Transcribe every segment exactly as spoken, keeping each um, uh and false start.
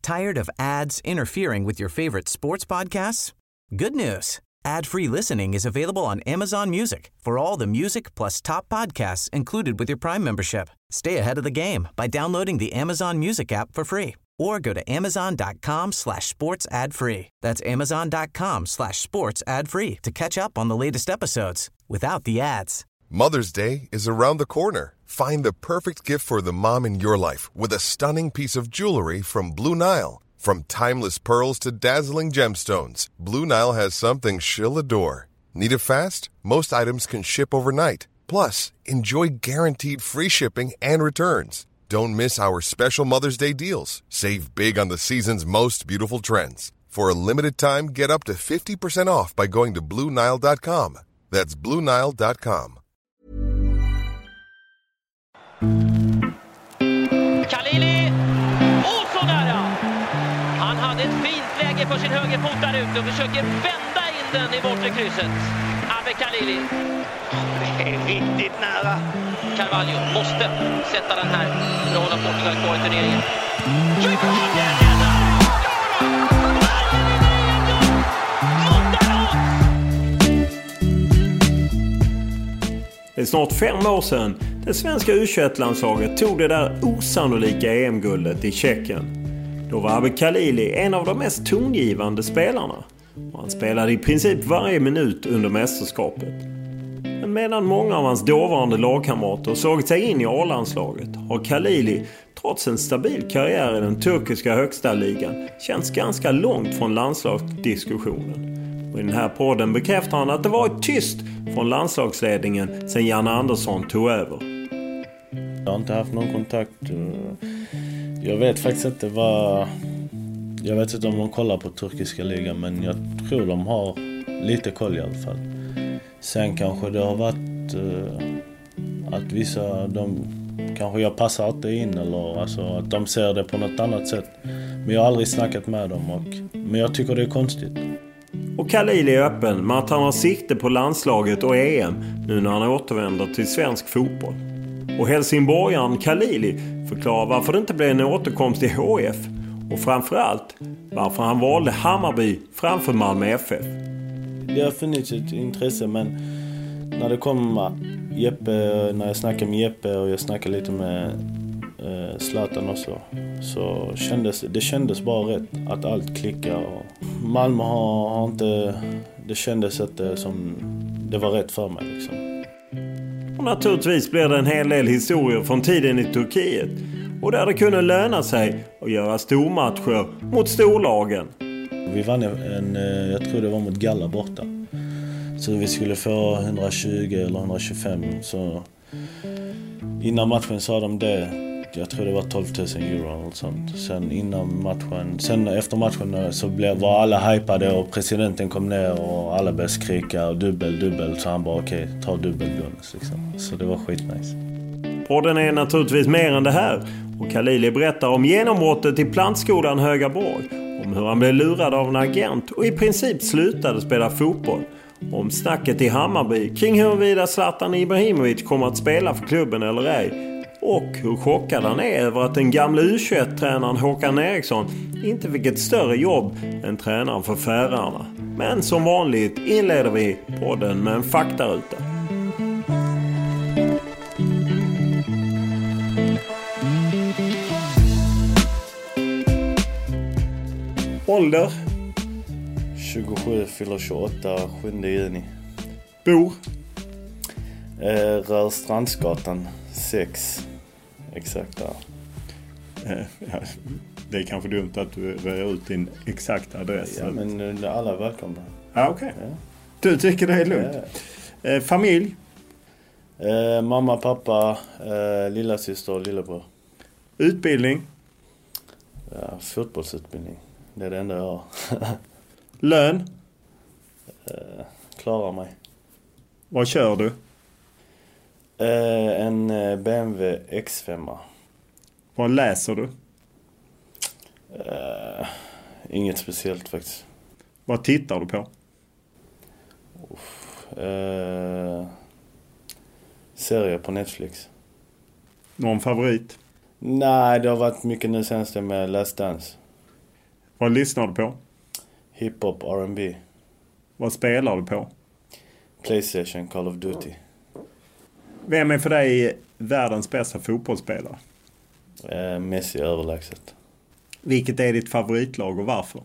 Tired of ads interfering with your favorite sports podcasts? Good news. Ad-free listening is available on Amazon Music for all the music plus top podcasts included with your Prime membership. Stay ahead of the game by downloading the Amazon Music app for free or go to amazon.com slash sports ad free. That's amazon.com slash sports ad free to catch up on the latest episodes without the ads. Mother's Day is around the corner. Find the perfect gift for the mom in your life with a stunning piece of jewelry from Blue Nile. From timeless pearls to dazzling gemstones, Blue Nile has something she'll adore. Need it fast? Most items can ship overnight. Plus, enjoy guaranteed free shipping and returns. Don't miss our special Mother's Day deals. Save big on the season's most beautiful trends. For a limited time, get up to fifty percent off by going to blue nile dot com. That's blue nile dot com. Khalili! Oh, så nära! Han hade ett fint läge för sin högerfot där ute och försöker vända in den i bortre krysset. Abbe Khalili. Det är riktigt nära. Carvalho måste sätta den här för att hålla Portugal kvar i turneringen. Det är snart fem år sedan det svenska U tjugoett-landslaget tog det där osannolika E M-guldet i Tjeckien. Då var Abbe Khalili en av de mest tongivande spelarna. Och han spelade i princip varje minut under mästerskapet. Men medan många av hans dåvarande lagkamrater såg sig in i A-landslaget har Khalili, trots en stabil karriär i den turkiska högsta ligan, känns ganska långt från landslagsdiskussionen. Och i den här podden bekräftar han att det varit tyst från landslagsledningen sedan Janne Andersson tog över. Jag har inte haft någon kontakt. Jag vet faktiskt inte vad... Jag vet inte om de kollar på turkiska ligan, men jag tror de har lite koll i alla fall. Sen kanske det har varit uh, att vissa, de kanske jag passar inte in eller alltså, att de ser det på något annat sätt. Men jag har aldrig snackat med dem, och, men jag tycker det är konstigt. Och Khalili är öppen med att han har sikte på landslaget och E M nu när han återvänder till svensk fotboll. Och Helsingborgaren Khalili förklarar varför det inte blev en återkomst i H F. Och framförallt varför han valde Hammarby framför Malmö F F. Det har funnits ett intresse, men när det kom Jeppe, när jag snackade med Jeppe och jag snackade lite med eh, Zlatan också, så kändes det kändes bara rätt att allt klickar. Och Malmö har, har inte, det kändes att det, som, det var rätt för mig liksom. Och naturligtvis blir det en hel del historier från tiden i Turkiet och där det kunde löna sig att göra stormatcher mot storlagen. Vi vann en, jag tror det var mot Galla borta. Så vi skulle få hundratjugo eller hundratjugofem. Så innan matchen sa de det. Jag tror det var tolv tusen euro och sånt. Sen innan matchen, sen efter matchen så blev, var alla hypade och presidenten kom ner och alla började skrika och dubbel, dubbel. Så han bara okej, okay, ta dubbelbonus liksom. Så det var skitnice. Podden är naturligtvis mer än det här. Och Khalili berättar om genombrottet i plantskolan Högaborg. Om hur han blev lurad av en agent och i princip slutade spela fotboll. Om snacket i Hammarby kring huruvida Zlatan Ibrahimovic kommer att spela för klubben eller ej. Och hur chockad han är över att den gamla U tjugoett-tränaren Håkan Eriksson inte fick ett större jobb än tränaren för Färöarna. Men som vanligt inleder vi podden med en faktaruta. Ålder? tjugosju, fyller tjugoåtta, sjunde juni. Bor? Eh, Rör Strandsgatan sex. Exakt där. Eh, ja, det är kanske dumt att du rör ut din exakta adress. Ja, men alla är välkomna. Ja, okej. Okay. Ja. Du tycker det är lugnt. Ja. Eh, familj? Eh, mamma, pappa, eh, lilla syster och lillebror. Utbildning? Ja, fotbollsutbildning. Det är det enda jag har. Lön? Eh, klarar mig. Vad kör du? Eh, en B M W X fem. Vad läser du? Eh, inget speciellt faktiskt. Vad tittar du på? Uff, eh, serie på Netflix. Någon favorit? Nej, det har varit mycket nu senast med Last Dance. Vad lyssnar du på? Hiphop, R and B. Vad spelar du på? PlayStation, Call of Duty. Vem är för dig världens bästa fotbollsspelare? Eh, Messi överlägset. Vilket är ditt favoritlag och varför?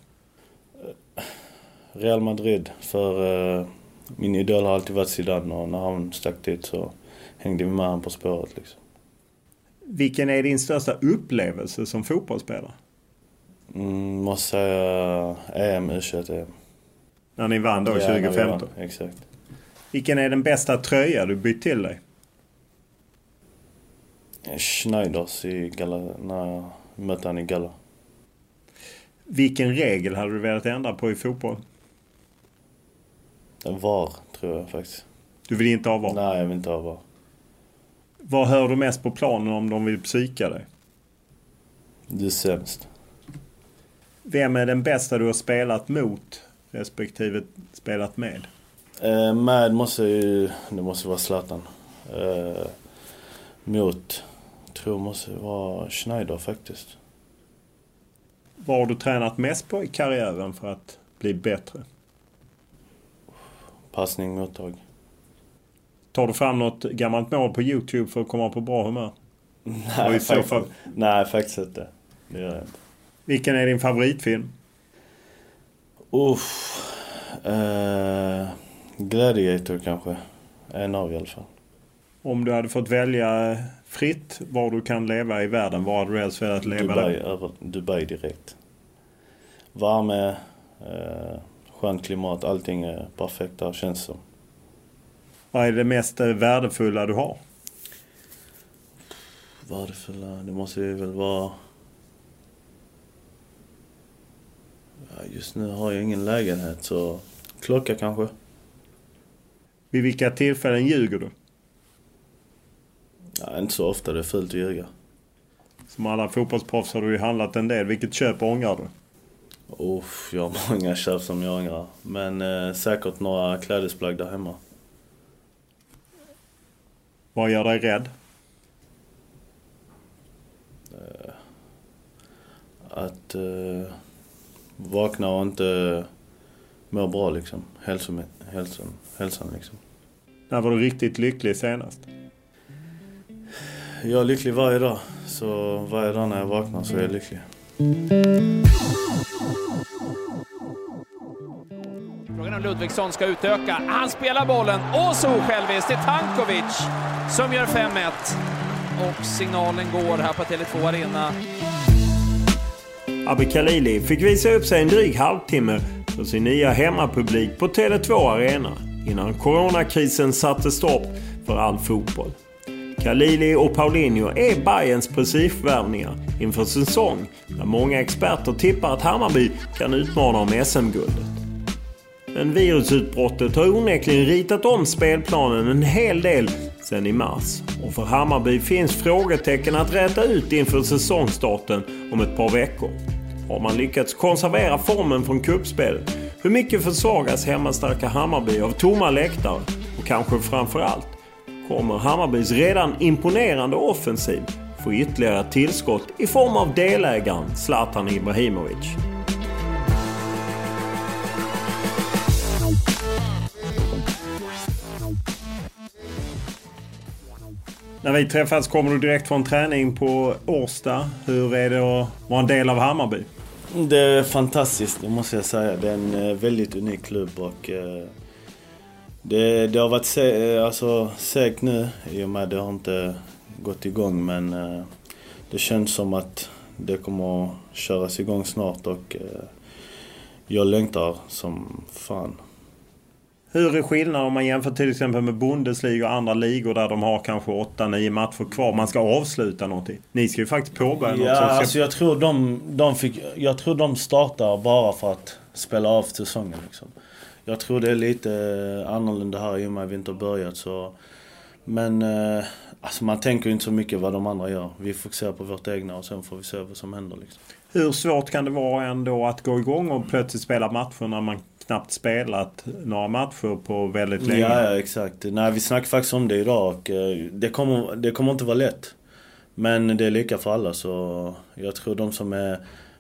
Real Madrid. För eh, min idol har alltid varit Zidane. Och när han stack dit så hängde vi med han på spåret. Liksom. Vilken är din största upplevelse som fotbollsspelare? Mm, måste säga E M, U tjugoett E M. När ni vann då ja, tjugo femton? Exakt. Vilken är den bästa tröja du bytt till dig? Schneiders i Gala, när jag mötte han i Gala. Vilken regel hade du velat ändra på i fotboll? VAR, tror jag faktiskt. Du vill inte ha VAR? Nej, jag vill inte ha VAR. Vad hör du mest på planen om de vill psyka dig? Du är sämst. Vem är den bästa du har spelat mot respektive spelat med? Eh, med måste ju, det måste vara Zlatan. Eh, mot, tror måste vara Schneider faktiskt. Vad har du tränat mest på i karriären för att bli bättre? Passning, mottag. Tar du fram något gammalt mål på YouTube för att komma på bra humör? Nej, faktiskt, fall... nej faktiskt inte. Det gör jag inte. Vilken är din favoritfilm? Uff. Eh, Gladiator kanske. En av i alla fall. Om du hade fått välja fritt var du kan leva i världen, var hade du helst velat leva? Dubai, över, Dubai direkt. Värme, eh, skönt klimat, allting är perfekt där, känns som. Vad är det mest värdefulla du har? Värdefulla, det måste ju väl vara... Ja, just nu har jag ingen lägenhet, så klocka kanske. Vid vilka tillfällen ljuger du? Ja, inte så ofta, det är fult att ljuga. Som alla fotbollsproffs har du ju handlat en del. Vilket köp ångrar du? Uff, jag har många köp som jag ångrar. Men eh, säkert några klädesplagg där hemma. Vad gör dig rädd? Eh, att eh, vakna och inte må bra liksom. Hälsan, hälsan, hälsan liksom. När var du riktigt lycklig senast? Jag är lycklig varje dag. Så varje dag när jag vaknar så är jag lycklig. Frågan om Ludvigsson ska utöka. Han spelar bollen. Och så själviskt till Tankovic som gör fem ett. Och signalen går här på Tele två Arena. Abbe Khalili fick visa upp sig en dryg halvtimme för sin nya hemmapublik på Tele två Arena innan coronakrisen satte stopp för all fotboll. Khalili och Paulinho är Bayerns prestigevärvningar inför säsong där många experter tippar att Hammarby kan utmana om S M-guldet. Men virusutbrottet har onekligen ritat om spelplanen en hel del sedan i mars. Och för Hammarby finns frågetecken att räta ut inför säsongstarten om ett par veckor. Har man lyckats konservera formen från kuppspelet? Hur mycket försvagas hemmastarka Hammarby av tomma läktare? Och kanske framförallt, kommer Hammarbys redan imponerande offensiv få ytterligare tillskott i form av delägaren Zlatan Ibrahimovic? När vi träffas kommer du direkt från träning på Årsta. Hur är det att vara en del av Hammarby? Det är fantastiskt, det måste jag säga. Det är en väldigt unik klubb och det, det har varit se, alltså, segt nu i och med att det har inte gått igång. Men det känns som att det kommer att köras igång snart och jag längtar som fan. Hur är skillnaden om man jämför till exempel med Bundesliga och andra ligor där de har kanske åtta nio matcher kvar? Man ska avsluta någonting. Ni ska ju faktiskt påbörja något. Ja, ska... alltså jag tror de, de fick, jag tror de startar bara för att spela av säsongen liksom. Jag tror det är lite annorlunda här i och med att vi inte har börjat så. Men eh, alltså man tänker ju inte så mycket vad de andra gör. Vi fokuserar på vårt egna och sen får vi se vad som händer liksom. Hur svårt kan det vara ändå att gå igång och plötsligt spela matcher när man knappt spelat några matcher på väldigt länge? Ja, ja exakt. Nej, vi snackar faktiskt om det idag och det kommer, det kommer inte vara lätt. Men det är lika för alla så jag tror de som är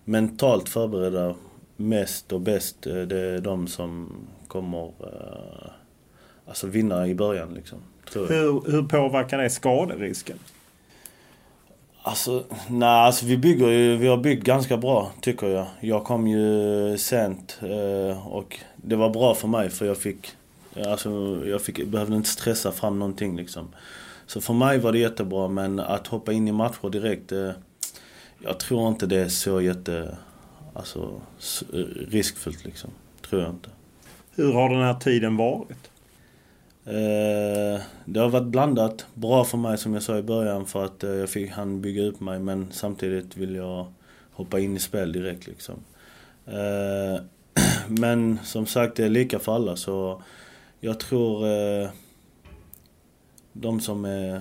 mentalt förberedda mest och bäst, det är de som kommer uh, alltså vinna i början liksom, tror jag. Hur, hur påverkar det skaderisken? Alltså, nej, alltså vi bygger ju, vi har byggt ganska bra tycker jag. Jag kom ju sent uh, och det var bra för mig för jag fick, alltså jag fick, behövde inte stressa fram någonting liksom. Så för mig var det jättebra, men att hoppa in i matcher direkt, uh, jag tror inte det är så jätte, alltså riskfullt liksom, tror jag inte. Hur har den här tiden varit? Eh, det har varit blandat. Bra för mig som jag sa i början för att eh, jag fick han bygga upp mig, men samtidigt vill jag hoppa in i spel direkt liksom. Eh, men som sagt, det är lika för alla, så jag tror eh, de som är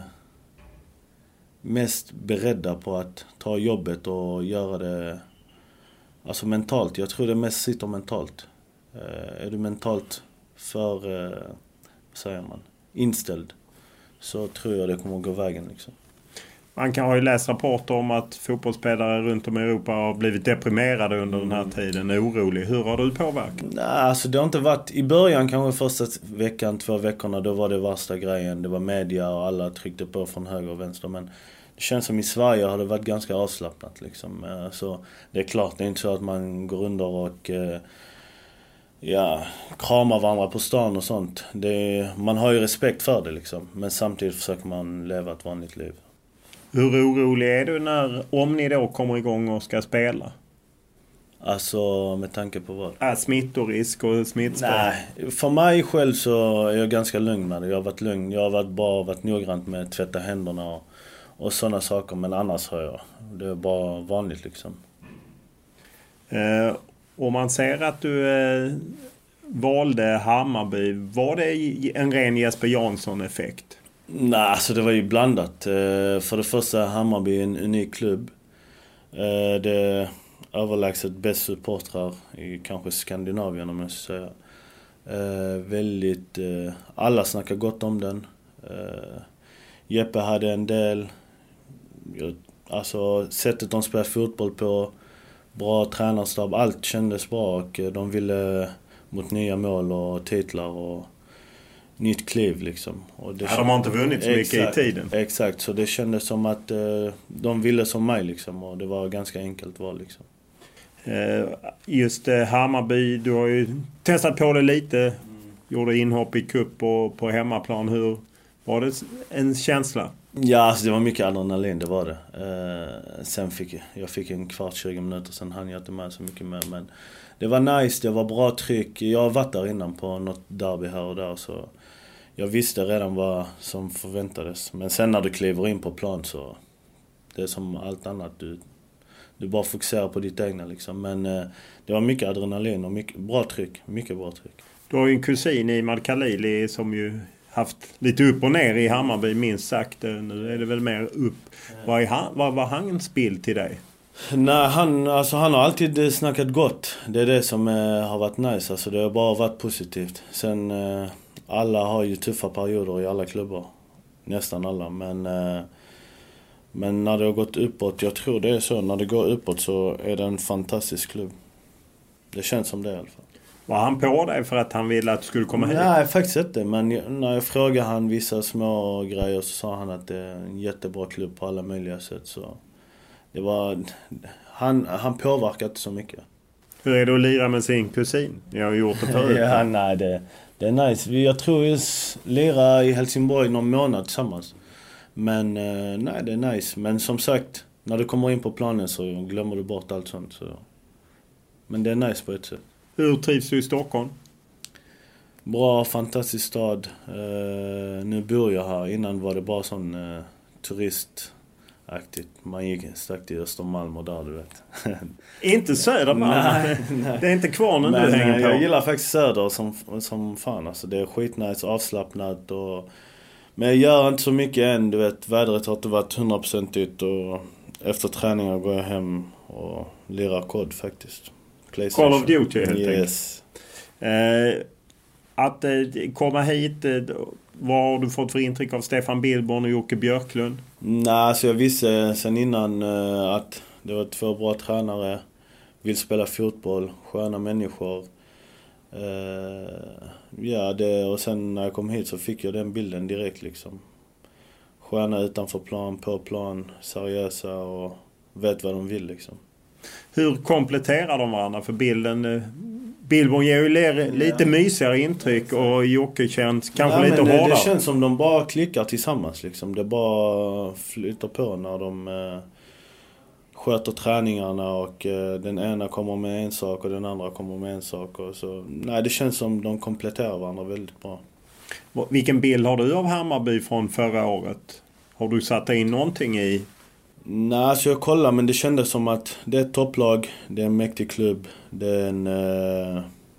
mest beredda på att ta jobbet och göra det alltså mentalt. Jag tror det mest sitter mentalt. Eh, är du mentalt för, eh, vad säger man, inställd, så tror jag det kommer att gå vägen liksom. Man kan ha ju läst rapporter om att fotbollsspelare runt om i Europa har blivit deprimerade under mm. den här tiden, är orolig. Hur har du påverkat? Nej, alltså det har inte varit, i början kanske första veckan, två veckorna, då var det värsta grejen. Det var media och alla tryckte på från höger och vänster, men det känns som i Sverige har det varit ganska avslappnat liksom. Så det är klart, det är inte så att man går under och ja, kramar varandra på stan och sånt. Det är, man har ju respekt för det liksom, men samtidigt försöker man leva ett vanligt liv. Hur orolig är du när, om ni då kommer igång och ska spela? Alltså med tanke på vad? Är smittorisk och smittspår? Nej, för mig själv så är jag ganska lugn med det. Jag har varit lugn, jag har varit bra, varit noggrant med att tvätta händerna och, och sådana saker. Men annars har jag, det är bara vanligt liksom. Eh, om man ser att du eh, valde Hammarby, var det en ren Jesper Jansson-effekt? Nej, alltså det var ju blandat. För det första, Hammarby är en unik klubb. Det är överlägset bäst supportrar i kanske Skandinavien, om jag ska säga. Väldigt, alla snackar gott om den. Jeppe hade en del, alltså sättet de spelar fotboll på, bra tränarstab, allt kändes bra och de ville mot nya mål och titlar och nytt kliv liksom. Och det ja, de har inte vunnit så mycket exakt, i tiden. Exakt, så det kändes som att eh, de ville som mig liksom, och det var ganska enkelt val liksom. Eh, just eh, Hammarby, du har ju testat på det lite, mm. gjorde inhopp i cup och på hemmaplan. Hur var det en känsla? Ja, alltså det var mycket adrenalin, det var det. Eh, sen fick jag, jag fick en kvart, tjugo minuter, sen hann jag inte med så mycket mer, men det var nice, det var bra tryck. Jag har varit där innan på något derby här och där, så jag visste redan vad som förväntades. Men sen när du kliver in på plan så det är som allt annat. Du, du bara fokuserar på ditt egna liksom. Men eh, det var mycket adrenalin och mycket bra tryck. Mycket bra tryck. Du har ju en kusin, Imad Khalili, som ju haft lite upp och ner i Hammarby, minst sagt. Nu är det väl mer upp. Vad, är han, vad var hans bild till dig? Nej, han, alltså, han har alltid snackat gott. Det är det som eh, har varit nice. Alltså, det har bara varit positivt. Sen... Eh, alla har ju tuffa perioder i alla klubbar. Nästan alla. Men, eh, men när det har gått uppåt, jag tror det är så. När det går uppåt så är det en fantastisk klubb. Det känns som det i alla fall. Var han på dig för att han ville att du skulle komma hit? Nej, faktiskt inte. Men när jag frågade han vissa små grejer så sa han att det är en jättebra klubb på alla möjliga sätt. Så det var, han, han påverkade inte så mycket. Hur är det att lira med sin kusin? Jag har gjort det förut. Ja, nej, det, det är nice. Jag tror vi lirar i Helsingborg någon månad tillsammans. Men eh, nej, det är nice. Men som sagt, när du kommer in på planen så glömmer du bort allt sånt. Så. Men det är nice på ett sätt. Hur trivs du i Stockholm? Bra, fantastisk stad. Uh, nu bor jag här. Innan var det bara sån uh, turistaktigt. Man gick stack till Östermalm och där, du vet. Inte Södermalm? Nej, nej. Det är inte kvar när men, du hänger på. Jag gillar faktiskt Söder som, som fan. Alltså, det är skitnice, avslappnat. Och, men jag gör inte så mycket än. Du vet, vädret har inte varit hundra procent ut. Och efter träningar går jag hem och lirar kod faktiskt. Call of Duty helt yes. enkelt. Eh, att eh, komma hit, eh, vad har du fått för intryck av Stefan Billborn och Jocke Björklund? Nej, alltså jag visste sen innan eh, att det var två bra tränare. vill spela fotboll, sköna människor. Uh, ja, det, och sen när jag kom hit så fick jag den bilden direkt liksom. Sköna utanför plan, på plan, seriösa och vet vad de vill liksom. Hur kompletterar de varandra? För bilden... Billborn ger ju lite ja. mysigare intryck och Jocke känns kanske ja, lite men det, hårdare. Det känns som de bara klickar tillsammans liksom. Det bara flyter på när de eh, sköter träningarna och eh, den ena kommer med en sak och den andra kommer med en sak. Och så. Nej, det känns som de kompletterar varandra väldigt bra. Vilken bild har du av Hammarby från förra året? Har du satt in någonting i? Nej, alltså jag kollar, men det kändes som att det är ett topplag, det är en mäktig klubb, det är en, eh,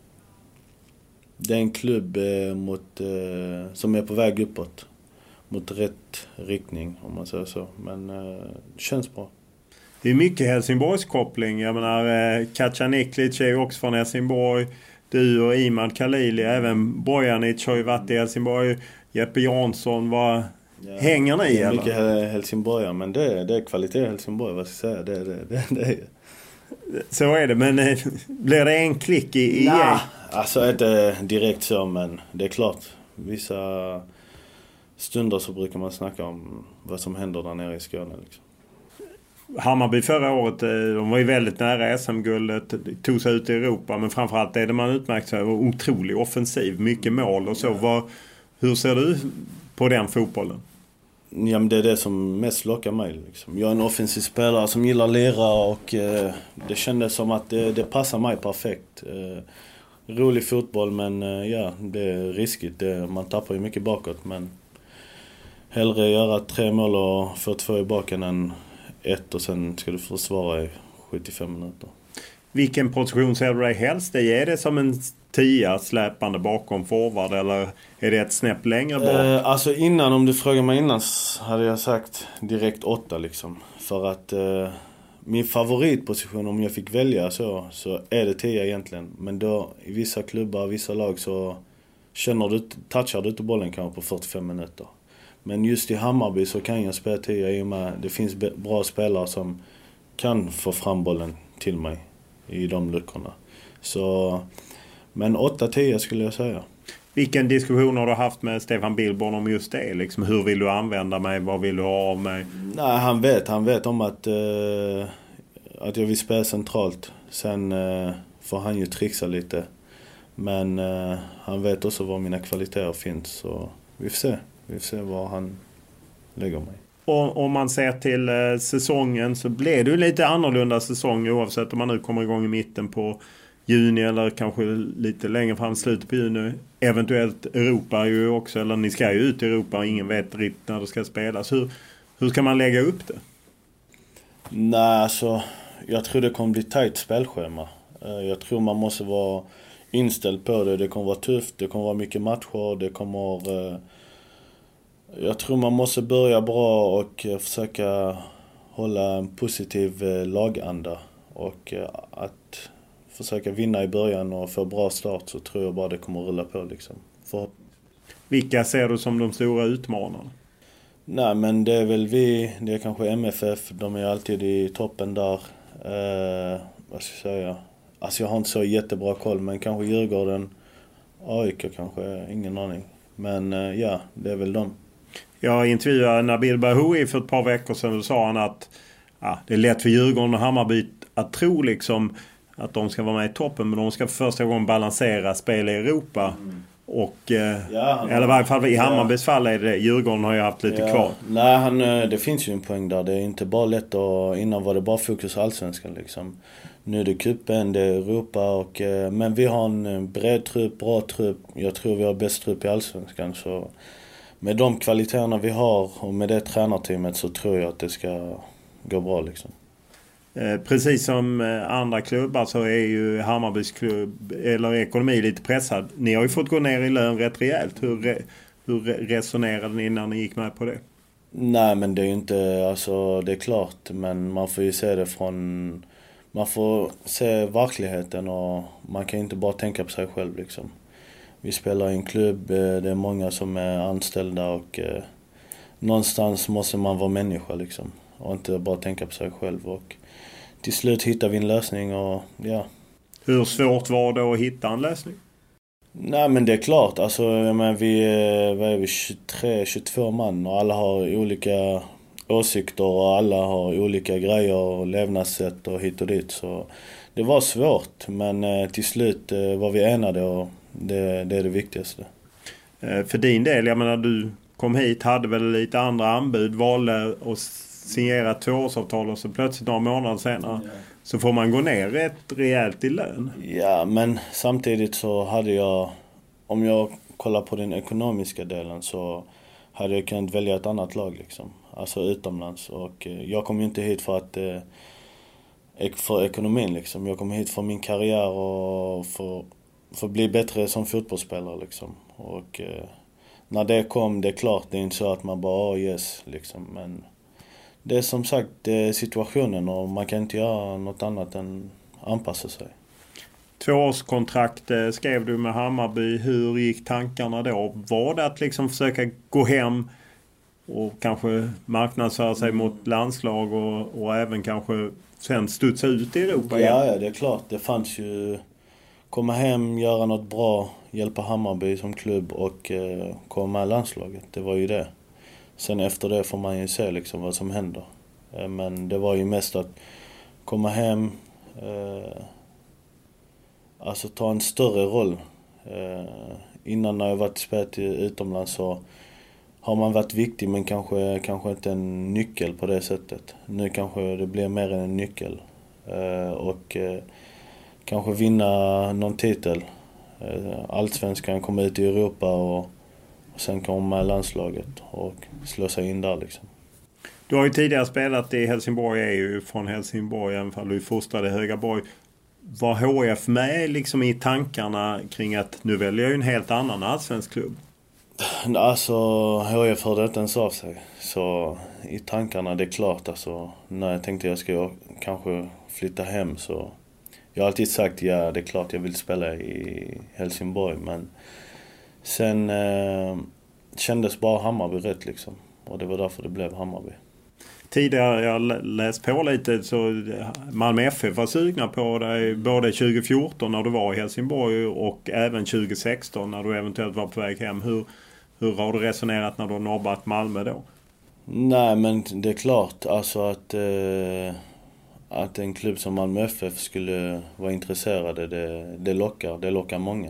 det är en klubb eh, mot, eh, som är på väg uppåt, mot rätt riktning om man säger så, men eh, det känns bra. Det är mycket Helsingborgskoppling, jag menar eh, Katja Niklic är ju också från Helsingborg, du och Imad Khalili, även Bojanic har ju varit i Helsingborg, Jeppe Jansson var... Ja, hänger ni? Det är mycket eller? Helsingborg, men det, det är kvalitet i Helsingborg, vad ska jag säga. Det, det, det, det är. Så är det, men blir det en klick i, i nah, alltså inte direkt så, men det är klart. Vissa stunder så brukar man snacka om vad som händer där nere i Skåne. Liksom. Hammarby förra året, de var ju väldigt nära S M-guldet, tog sig ut i Europa, men framförallt är det man utmärkt sig, var otroligt offensiv, mycket mål och så. Var, hur ser du på den fotbollen? Ja, men det är det som mest lockar mig. Liksom. Jag är en offensiv spelare som gillar lera och eh, det kändes som att det, det passar mig perfekt. Eh, rolig fotboll, men eh, ja, det är riskigt. Det, man tappar ju mycket bakåt, men hellre göra tre mål och få två i baken än ett och sen ska du försvara i sjuttiofem minuter. Vilken position ser du dig helst i? Är det som en tia släpande bakom forward eller är det ett snäpp längre bak? Eh, alltså innan, om du frågar mig innan, hade jag sagt direkt åtta liksom. För att eh, min favoritposition om jag fick välja så, så är det tia egentligen. Men då i vissa klubbar, vissa lag så känner du, touchar du inte bollen kanske på fyrtiofem minuter. Men just i Hammarby så kan jag spela tia i och med det finns bra spelare som kan få fram bollen till mig i de luckorna. Så, men åtta tio skulle jag säga. Vilken diskussion har du haft med Stefan Billborn om just det? Liksom, hur vill du använda mig? Vad vill du ha av mig? Nej, han vet. Han vet om att, eh, att jag vill spela centralt. Sen eh, får han ju trixa lite. Men eh, han vet också var mina kvaliteter finns. Så vi får se. Vi får se var han lägger mig. Och om man ser till eh, säsongen så blir det ju lite annorlunda säsong oavsett om man nu kommer igång i mitten på juni eller kanske lite längre fram slutet på juni. Eventuellt Europa ju också, eller ni ska ju ut i Europa och ingen vet riktigt när det ska spelas. Hur, hur ska man lägga upp det? Nej, alltså jag tror det kommer bli tajt spelschema. Jag tror man måste vara inställd på det. Det kommer vara tufft, det kommer vara mycket matcher, det kommer... Jag tror man måste börja bra och försöka hålla en positiv laganda. Och att försöka vinna i början och få bra start så tror jag bara det kommer att rulla på. Liksom. För... Vilka ser du som de stora utmanarna? Nej, men det är väl vi, det är kanske M F F, de är alltid i toppen där. Eh, vad ska jag säga? Alltså jag har inte så jättebra koll, men kanske Djurgården, A I K kanske, ingen aning. Men eh, ja, det är väl de. Jag intervjuade Nabil Bahoui för ett par veckor sedan och sa han att ja, det är lätt för Djurgården och Hammarby att tro liksom att de ska vara med i toppen, men de ska för första gången balansera spel i Europa. Mm. Och, eh, ja, eller i varje fall i Hammarbys ja. fall är det, Djurgården har ju haft lite ja. kvar. Nej, han, det finns ju en poäng där. Det är inte bara lätt att, innan var det bara fokus allsvenskan liksom. Nu är det kuppen, det är Europa och, men vi har en bred trupp, bra trupp. Jag tror vi har bäst trupp i allsvenskan, så med de kvaliteterna vi har och med det tränarteamet så tror jag att det ska gå bra liksom. Eh, precis som andra klubbar så är ju Hammarbys klubb eller ekonomi lite pressad. Ni har ju fått gå ner i lön rätt rejält. Hur, hur resonerade ni innan ni gick med på det? Nej, men det är ju inte, alltså det är klart, men man får ju se det från, man får se verkligheten och man kan inte bara tänka på sig själv liksom. Vi spelar i en klubb, det är många som är anställda och eh, någonstans måste man vara människa liksom och inte bara tänka på sig själv. Och till slut hittade vi en lösning och ja. Hur svårt var det att hitta en lösning? Nej, men det är klart. Alltså, men vi, vad är vi, tjugotre tjugotvå man och alla har olika åsikter och alla har olika grejer och levnadssätt och hit och dit. Så det var svårt, men till slut var vi enade och det, det är det viktigaste. För din del, jag menar du kom hit, hade väl lite andra anbud, valde att signera ett tvåårsavtal och så plötsligt några månader senare ja. Så får man gå ner rätt rejält i lön. Ja, men samtidigt så hade jag, om jag kollar på den ekonomiska delen så hade jag kunnat välja ett annat lag liksom. Alltså utomlands. Och jag kom ju inte hit för att för ekonomin liksom. Jag kom hit för min karriär och för, för att bli bättre som fotbollsspelare liksom. Och när det kom, det är klart, det är inte så att man bara oh yes liksom. Men det är som sagt det är situationen och man kan inte göra något annat än anpassa sig. Tvåårskontrakt skrev du med Hammarby. Hur gick tankarna då? Var det att liksom försöka gå hem och kanske marknadsföra sig mot landslag och, och även kanske sen studsa ut i Europa igen? Ja, ja, det är klart. Det fanns ju komma hem, göra något bra, hjälpa Hammarby som klubb och eh, komma med landslaget. Det var ju det. Sen efter det får man ju se liksom vad som händer. Eh, men det var ju mest att komma hem, eh, alltså ta en större roll. Eh, innan när jag varit spelat utomlands så har man varit viktig men kanske, kanske inte en nyckel på det sättet. Nu kanske det blir mer än en nyckel. Eh, och eh, kanske vinna någon titel. Eh, Allsvenskan, komma ut i Europa och, och sen komma med landslaget och slå sig in där liksom. Du har ju tidigare spelat i Helsingborg, är ju från Helsingborg, även om du fostrade i Högaborg. Var H F med liksom i tankarna kring att nu väljer jag ju en helt annan allsvensk klubb? Alltså H F hörde inte ens av sig. Så i tankarna, det är klart alltså, när jag tänkte jag ska kanske flytta hem så jag har alltid sagt ja, det är klart jag vill spela i Helsingborg, men sen eh, kändes bara Hammarby rätt liksom och det var därför det blev Hammarby. Tidigare, jag läst på lite, så Malmö F F var sugna på dig både tjugo fjorton när du var i Helsingborg och även tjugo sexton när du eventuellt var på väg hem. Hur, hur har du resonerat när du har nobbat Malmö då? Nej, men det är klart alltså att, eh, att en klubb som Malmö F F skulle vara intresserade, det, det lockar, det lockar många.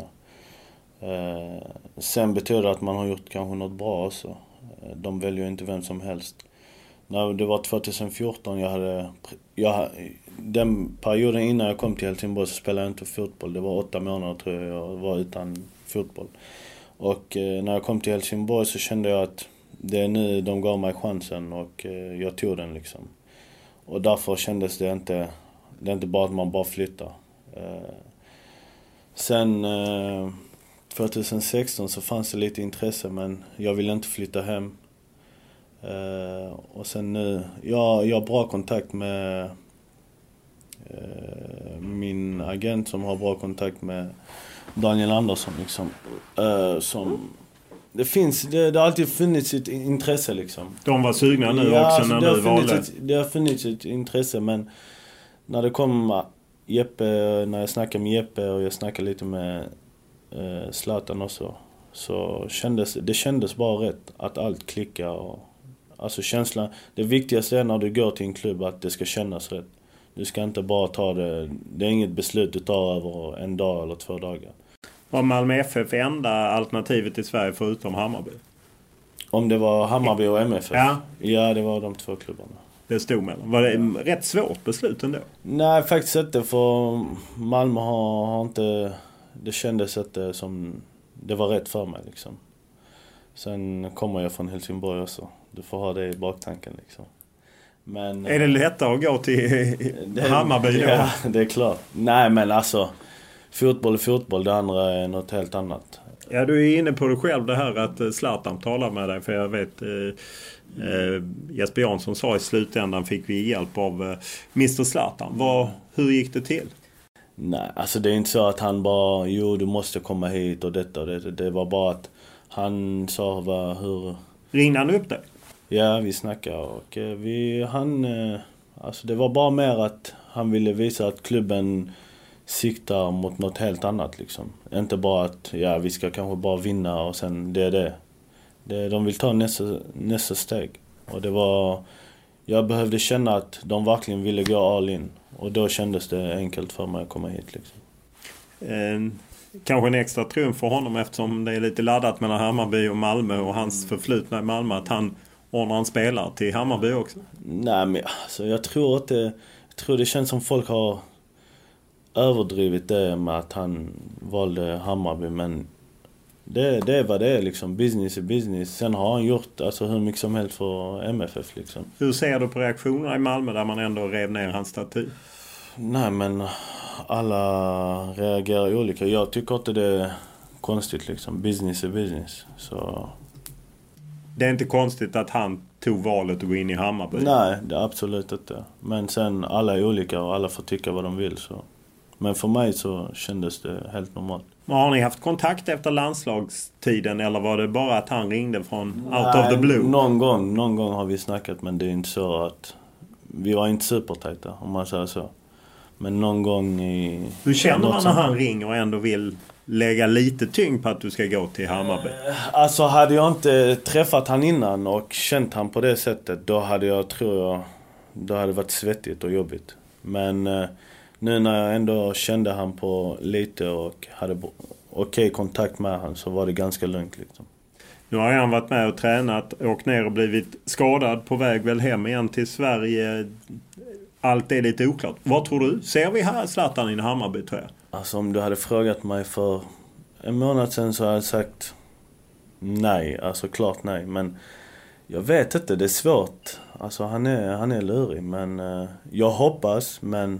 Eh, sen betyder det att man har gjort kanske något bra också. De väljer inte vem som helst. När det var tjugo fjorton, jag hade, jag, den perioden innan jag kom till Helsingborg så spelade jag inte fotboll. Det var åtta månader tror jag jag var utan fotboll. Och eh, när jag kom till Helsingborg så kände jag att det är nu de gav mig chansen och eh, jag tog den liksom. Och därför kändes det inte, det är inte bara att man bara flyttar. Eh, sen eh, tjugo sexton så fanns det lite intresse men jag ville inte flytta hem. Uh, och sen nu, jag, jag har bra kontakt med uh, min agent som har bra kontakt med Daniel Andersson liksom. Uh, som, det finns, det, det har alltid funnits ett intresse liksom. De var sugna nu ja, också alltså, när du valde. Ett, det har funnits ett intresse men när det kom Jeppe, när jag snackade med Jeppe och jag snackade lite med uh, Zlatan också, så kändes det kändes bara rätt att allt klickar och alltså känslan, det viktigaste är när du går till en klubb att det ska kännas rätt. Du ska inte bara ta det, det är inget beslut du tar över en dag eller två dagar. Var Malmö F F enda alternativet i Sverige förutom Hammarby? Om det var Hammarby och M F F? Ja. Ja, det var de två klubbarna. Det stod mellan. Var det mm. rätt svårt beslut ändå? Nej, faktiskt inte, för Malmö har, har inte, det kändes inte som det var rätt för mig liksom. Sen kommer jag från Helsingborg också. Du får ha det i baktanken liksom. Men, är det lättare att gå till det, Hammarby då? Ja, det är klart. Nej, men alltså fotboll är fotboll, det andra är något helt annat. Ja, du är inne på det själv det här att Zlatan talar med dig, för jag vet eh, eh, Jesper Jansson sa i slutändan fick vi hjälp av eh, mister Zlatan. Vad, hur gick det till? Nej, alltså det är inte så att han bara, jo du måste komma hit och detta och det. Det var bara att han sa vad, hur... Ringde han upp dig? Ja, vi snackade och vi, han, alltså det var bara mer att Han ville visa att klubben siktar mot något helt annat liksom. Inte bara att ja, vi ska kanske bara vinna och sen det är det. det de vill ta nästa, nästa steg. Och det var... Jag behövde känna att de verkligen ville gå all in. Och då kändes det enkelt för mig att komma hit liksom. Eh, kanske en extra triumf för honom eftersom det är lite laddat mellan Hammarby och Malmö och hans förflutna i Malmö att han ordnar en spelare till Hammarby också. Nej, men alltså, jag tror att det, jag tror det känns som folk har överdrivit det med att han valde Hammarby, men det, det är vad det är liksom. Business är business. Sen har han gjort alltså, hur mycket som helst för M F F liksom. Hur ser du på reaktionerna i Malmö där man ändå rev ner hans staty? Nej, men alla reagerar olika. Jag tycker inte det är konstigt liksom. Business är business. Så... Det är inte konstigt att han tog valet att gå in i Hammarby? Nej, det är absolut inte. Men sen alla är olika och alla får tycka vad de vill. Så. Men för mig så kändes det helt normalt. Men har ni haft kontakt efter landslagstiden eller var det bara att han ringde från Nej, out of the blue? Någon gång, någon gång har vi snackat, men det är inte så att... Vi var inte supertajta om man säger så. Men någon gång i... Hur känner man när han ringer och ändå vill lägga lite tyngd på att du ska gå till Hammarby? Alltså hade jag inte träffat han innan och känt han på det sättet, då hade jag, tror jag, då hade det varit svettigt och jobbigt. Men eh, nu när jag ändå kände han på lite och hade okej okay kontakt med han, så var det ganska lugnt liksom. Nu har han varit med och tränat, åkt ner och blivit skadad, på väg väl hem igen till Sverige. Allt är lite oklart. Vad tror du? Ser vi här Zlatan i Hammarby, tror jag? Alltså om du hade frågat mig för en månad sedan så hade jag sagt nej. Alltså klart nej. Men jag vet inte, det är svårt. Alltså han är, han är lurig. Men uh, jag hoppas, men...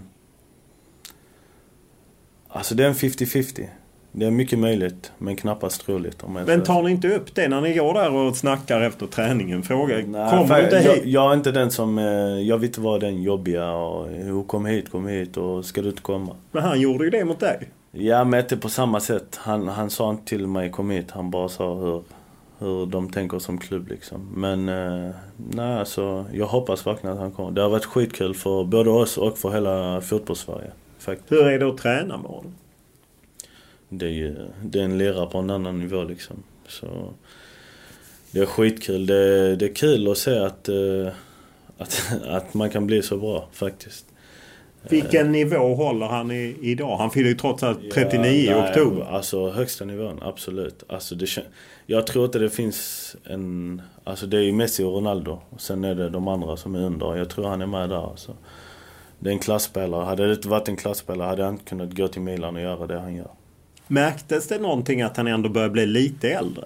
Alltså det är en fifty fifty. Det är mycket möjligt, men knappast troligt. Om jag men tar ni inte upp det när ni går där och snackar efter träningen? Fråga, nej, kommer du inte hit? Jag, jag är inte den som... Jag vet inte vad den jobbiga och hur kom hit, kom hit och ska du inte komma. Men han gjorde ju det mot dig. Ja, men inte på samma sätt. Han, han sa inte till mig kom hit. Han bara sa hur, hur de tänker som klubb liksom. Men eh, nej, alltså, jag hoppas verkligen att han kommer. Det har varit skitkul för både oss och för hela fotbollssverige. Faktiskt. Hur är det att träna med honom? Det är ju, det är en lera på en annan nivå liksom. Så det är skitkul. Det, det är kul att se att, uh, att, att man kan bli så bra faktiskt. Vilken uh, nivå håller han i, idag? Han fyller ju trots allt trettionio ja, i oktober. Alltså högsta nivån, absolut. Alltså, det, jag tror inte det finns en... Alltså det är ju Messi och Ronaldo. Och sen är det de andra som är under. Jag tror han är med där. Alltså. Det är en klassspelare. Hade det inte varit en klassspelare hade han inte kunnat gå till Milan och göra det han gör. Märktes det någonting att han ändå börjar bli lite äldre?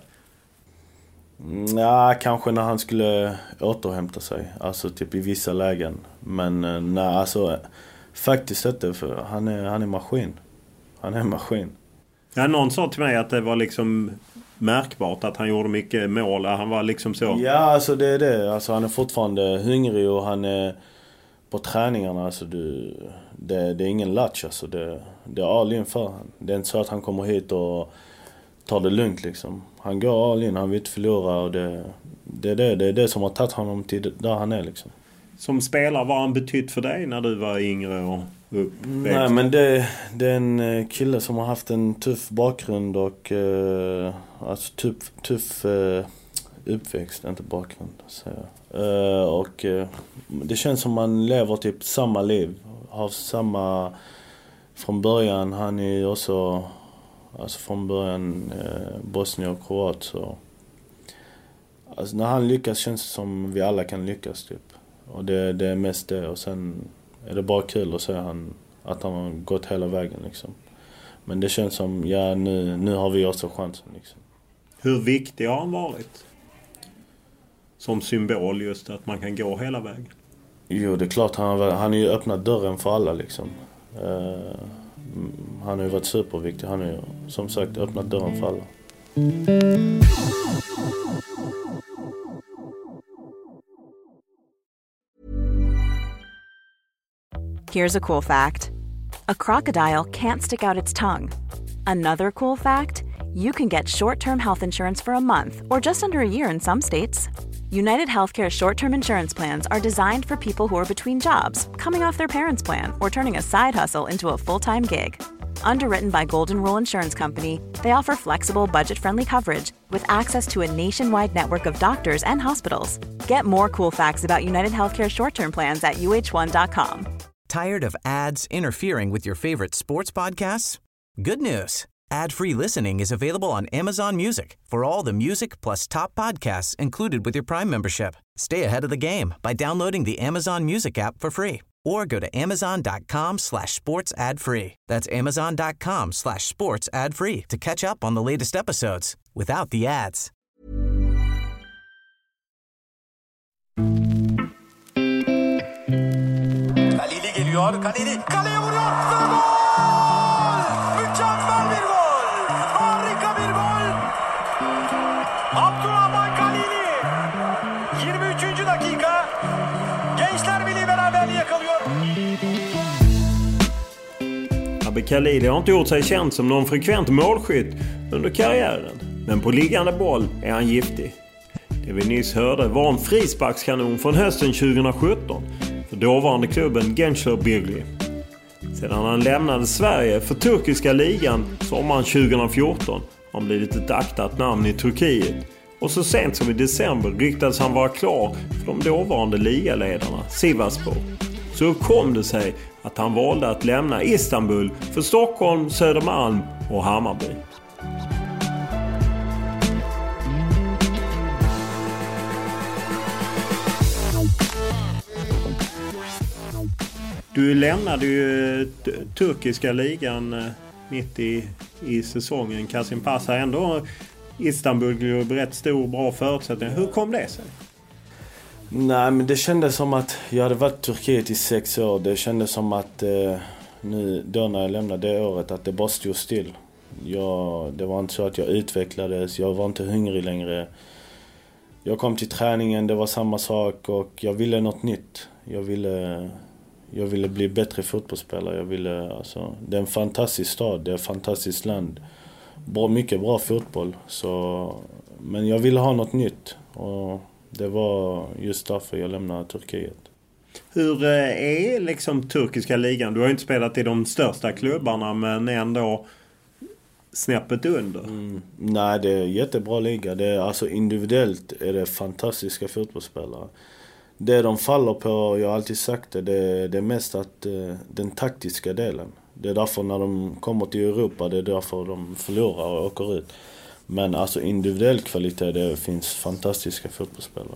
Ja, kanske när han skulle återhämta sig. Alltså typ i vissa lägen. Men nej, alltså faktiskt inte, för han är, han är maskin. Han är maskin. Ja, någon sa till mig att det var liksom märkbart att han gjorde mycket mål. Han var liksom så... Ja, alltså det är det. Alltså han är fortfarande hungrig och han är... På träningarna, alltså du, det, det är ingen latch, alltså det, det är all in för han. Det är inte så att han kommer hit och tar det lugnt liksom. Han går all in, han vill inte förlora och det, det, är det, det är det som har tagit honom till där han är liksom. Som spelare, var han betytt för dig när du var yngre och uppväxt? Nej, men det, det är en kille som har haft en tuff bakgrund och uh, alltså tuff, tuff uh, uppväxt, inte bakgrund så. Uh, och uh, det känns som man lever typ samma liv, har samma från början. Han är också alltså från början uh, Bosnien och Kroat, så alltså när han lyckas känns det som vi alla kan lyckas typ. Och det, det är mest det, och sen är det bara kul att se han, att han har gått hela vägen liksom. Men det känns som ja, nu, nu har vi också chansen liksom. Hur viktig har han varit? Som symbol just att man kan gå hela vägen. Jo, det är klart. Han har, han har ju öppnat dörren för alla liksom. Uh, han har ju varit superviktig. Han har ju som sagt öppnat dörren för alla. Here's a cool fact. A crocodile can't stick out its tongue. Another cool fact, you can get short-term health insurance for a month or just under a year in some states. United Healthcare short-term insurance plans are designed for people who are between jobs, coming off their parents' plan, or turning a side hustle into a full-time gig. Underwritten by Golden Rule Insurance Company, they offer flexible, budget-friendly coverage with access to a nationwide network of doctors and hospitals. Get more cool facts about United Healthcare short-term plans at U H one dot com. Tired of ads interfering with your favorite sports podcasts? Good news. Ad-free listening is available on Amazon Music for all the music plus top podcasts included with your Prime membership. Stay ahead of the game by downloading the Amazon Music app for free or go to amazon.com slash sports ad free. That's amazon.com slash sports ad free to catch up on the latest episodes without the ads. Kalili geliyor. Kalili kaleye vuruyor. Ve gol! Mükemmel bir gol. Harika bir gol. Abdurrahman Kalili. yirmi üçüncü dakika. Gençler Birliği beraberliği yakalıyor. Abbe Khalili har inte gjort sig känd som någon frekvent målskytt under karriären. Men på liggande boll är han giftig. Det vi nyss hörde var en frisparkskanon från hösten tjugosjutton för dåvarande klubben Gençler Birliği. Sedan han lämnade Sverige för turkiska ligan sommaren tjugofjorton har han blivit ett aktat namn i Turkiet. Och så sent som i december ryktades han vara klar för de dåvarande ligaledarna Sivasspor. Så hur kom det sig att han valde att lämna Istanbul för Stockholm, Södermalm och Hammarby? Du lämnade ju t- turkiska ligan mitt i, i säsongen. Kasimpasa ändå Istanbul blev rätt stor bra förutsättning. Hur kom det sig? Nej, men det kändes som att jag hade varit i Turkiet i sex år. Det kändes som att eh, nu då när jag lämnade det året att det bara stod still. Jag, det var inte så att jag utvecklades. Jag var inte hungrig längre. Jag kom till träningen, det var samma sak och jag ville något nytt. Jag ville, jag ville bli bättre fotbollsspelare. Jag ville, alltså, det är en fantastisk stad, det är ett fantastiskt land. Bra, mycket bra fotboll. Så, men jag ville ha något nytt och det var just därför jag lämnade Turkiet. Hur är liksom turkiska ligan? Du har ju inte spelat i de största klubbarna men ändå snäppet under. Mm, nej, det är jättebra liga. Det är, alltså individuellt är det fantastiska fotbollsspelare. Det de faller på, jag har alltid sagt det, det, det är mest att uh, den taktiska delen. Det är därför när de kommer till Europa, det är därför de förlorar och åker ut. Men alltså individuell kvalitet, det finns fantastiska fotbollsspelare.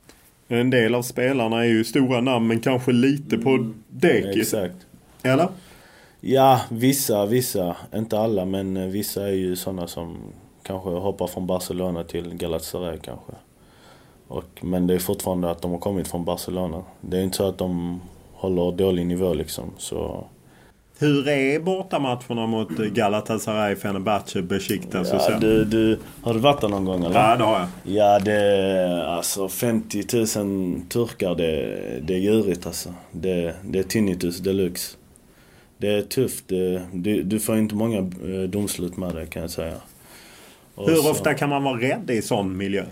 En del av spelarna är ju stora namn men kanske lite på mm, däck. Exakt. Eller? Ja, vissa, vissa. Inte alla, men vissa är ju sådana som kanske hoppar från Barcelona till Galatasaray kanske. Och, men det är fortfarande att de har kommit från Barcelona. Det är inte så att de håller dålig nivå liksom. Så... Hur är bortamatcherna mot Galatasaray, Fenerbahce, Besiktas och ja, så? Du, du, har du varit där någon gång eller? Ja, det har jag. Ja, det är alltså femtio tusen turkar, det, det är djurigt alltså. Det, det är tinnitus deluxe. Det är tufft. Det, du, du får inte många domslut med det kan jag säga. Och hur så, ofta kan man vara rädd i sån miljö?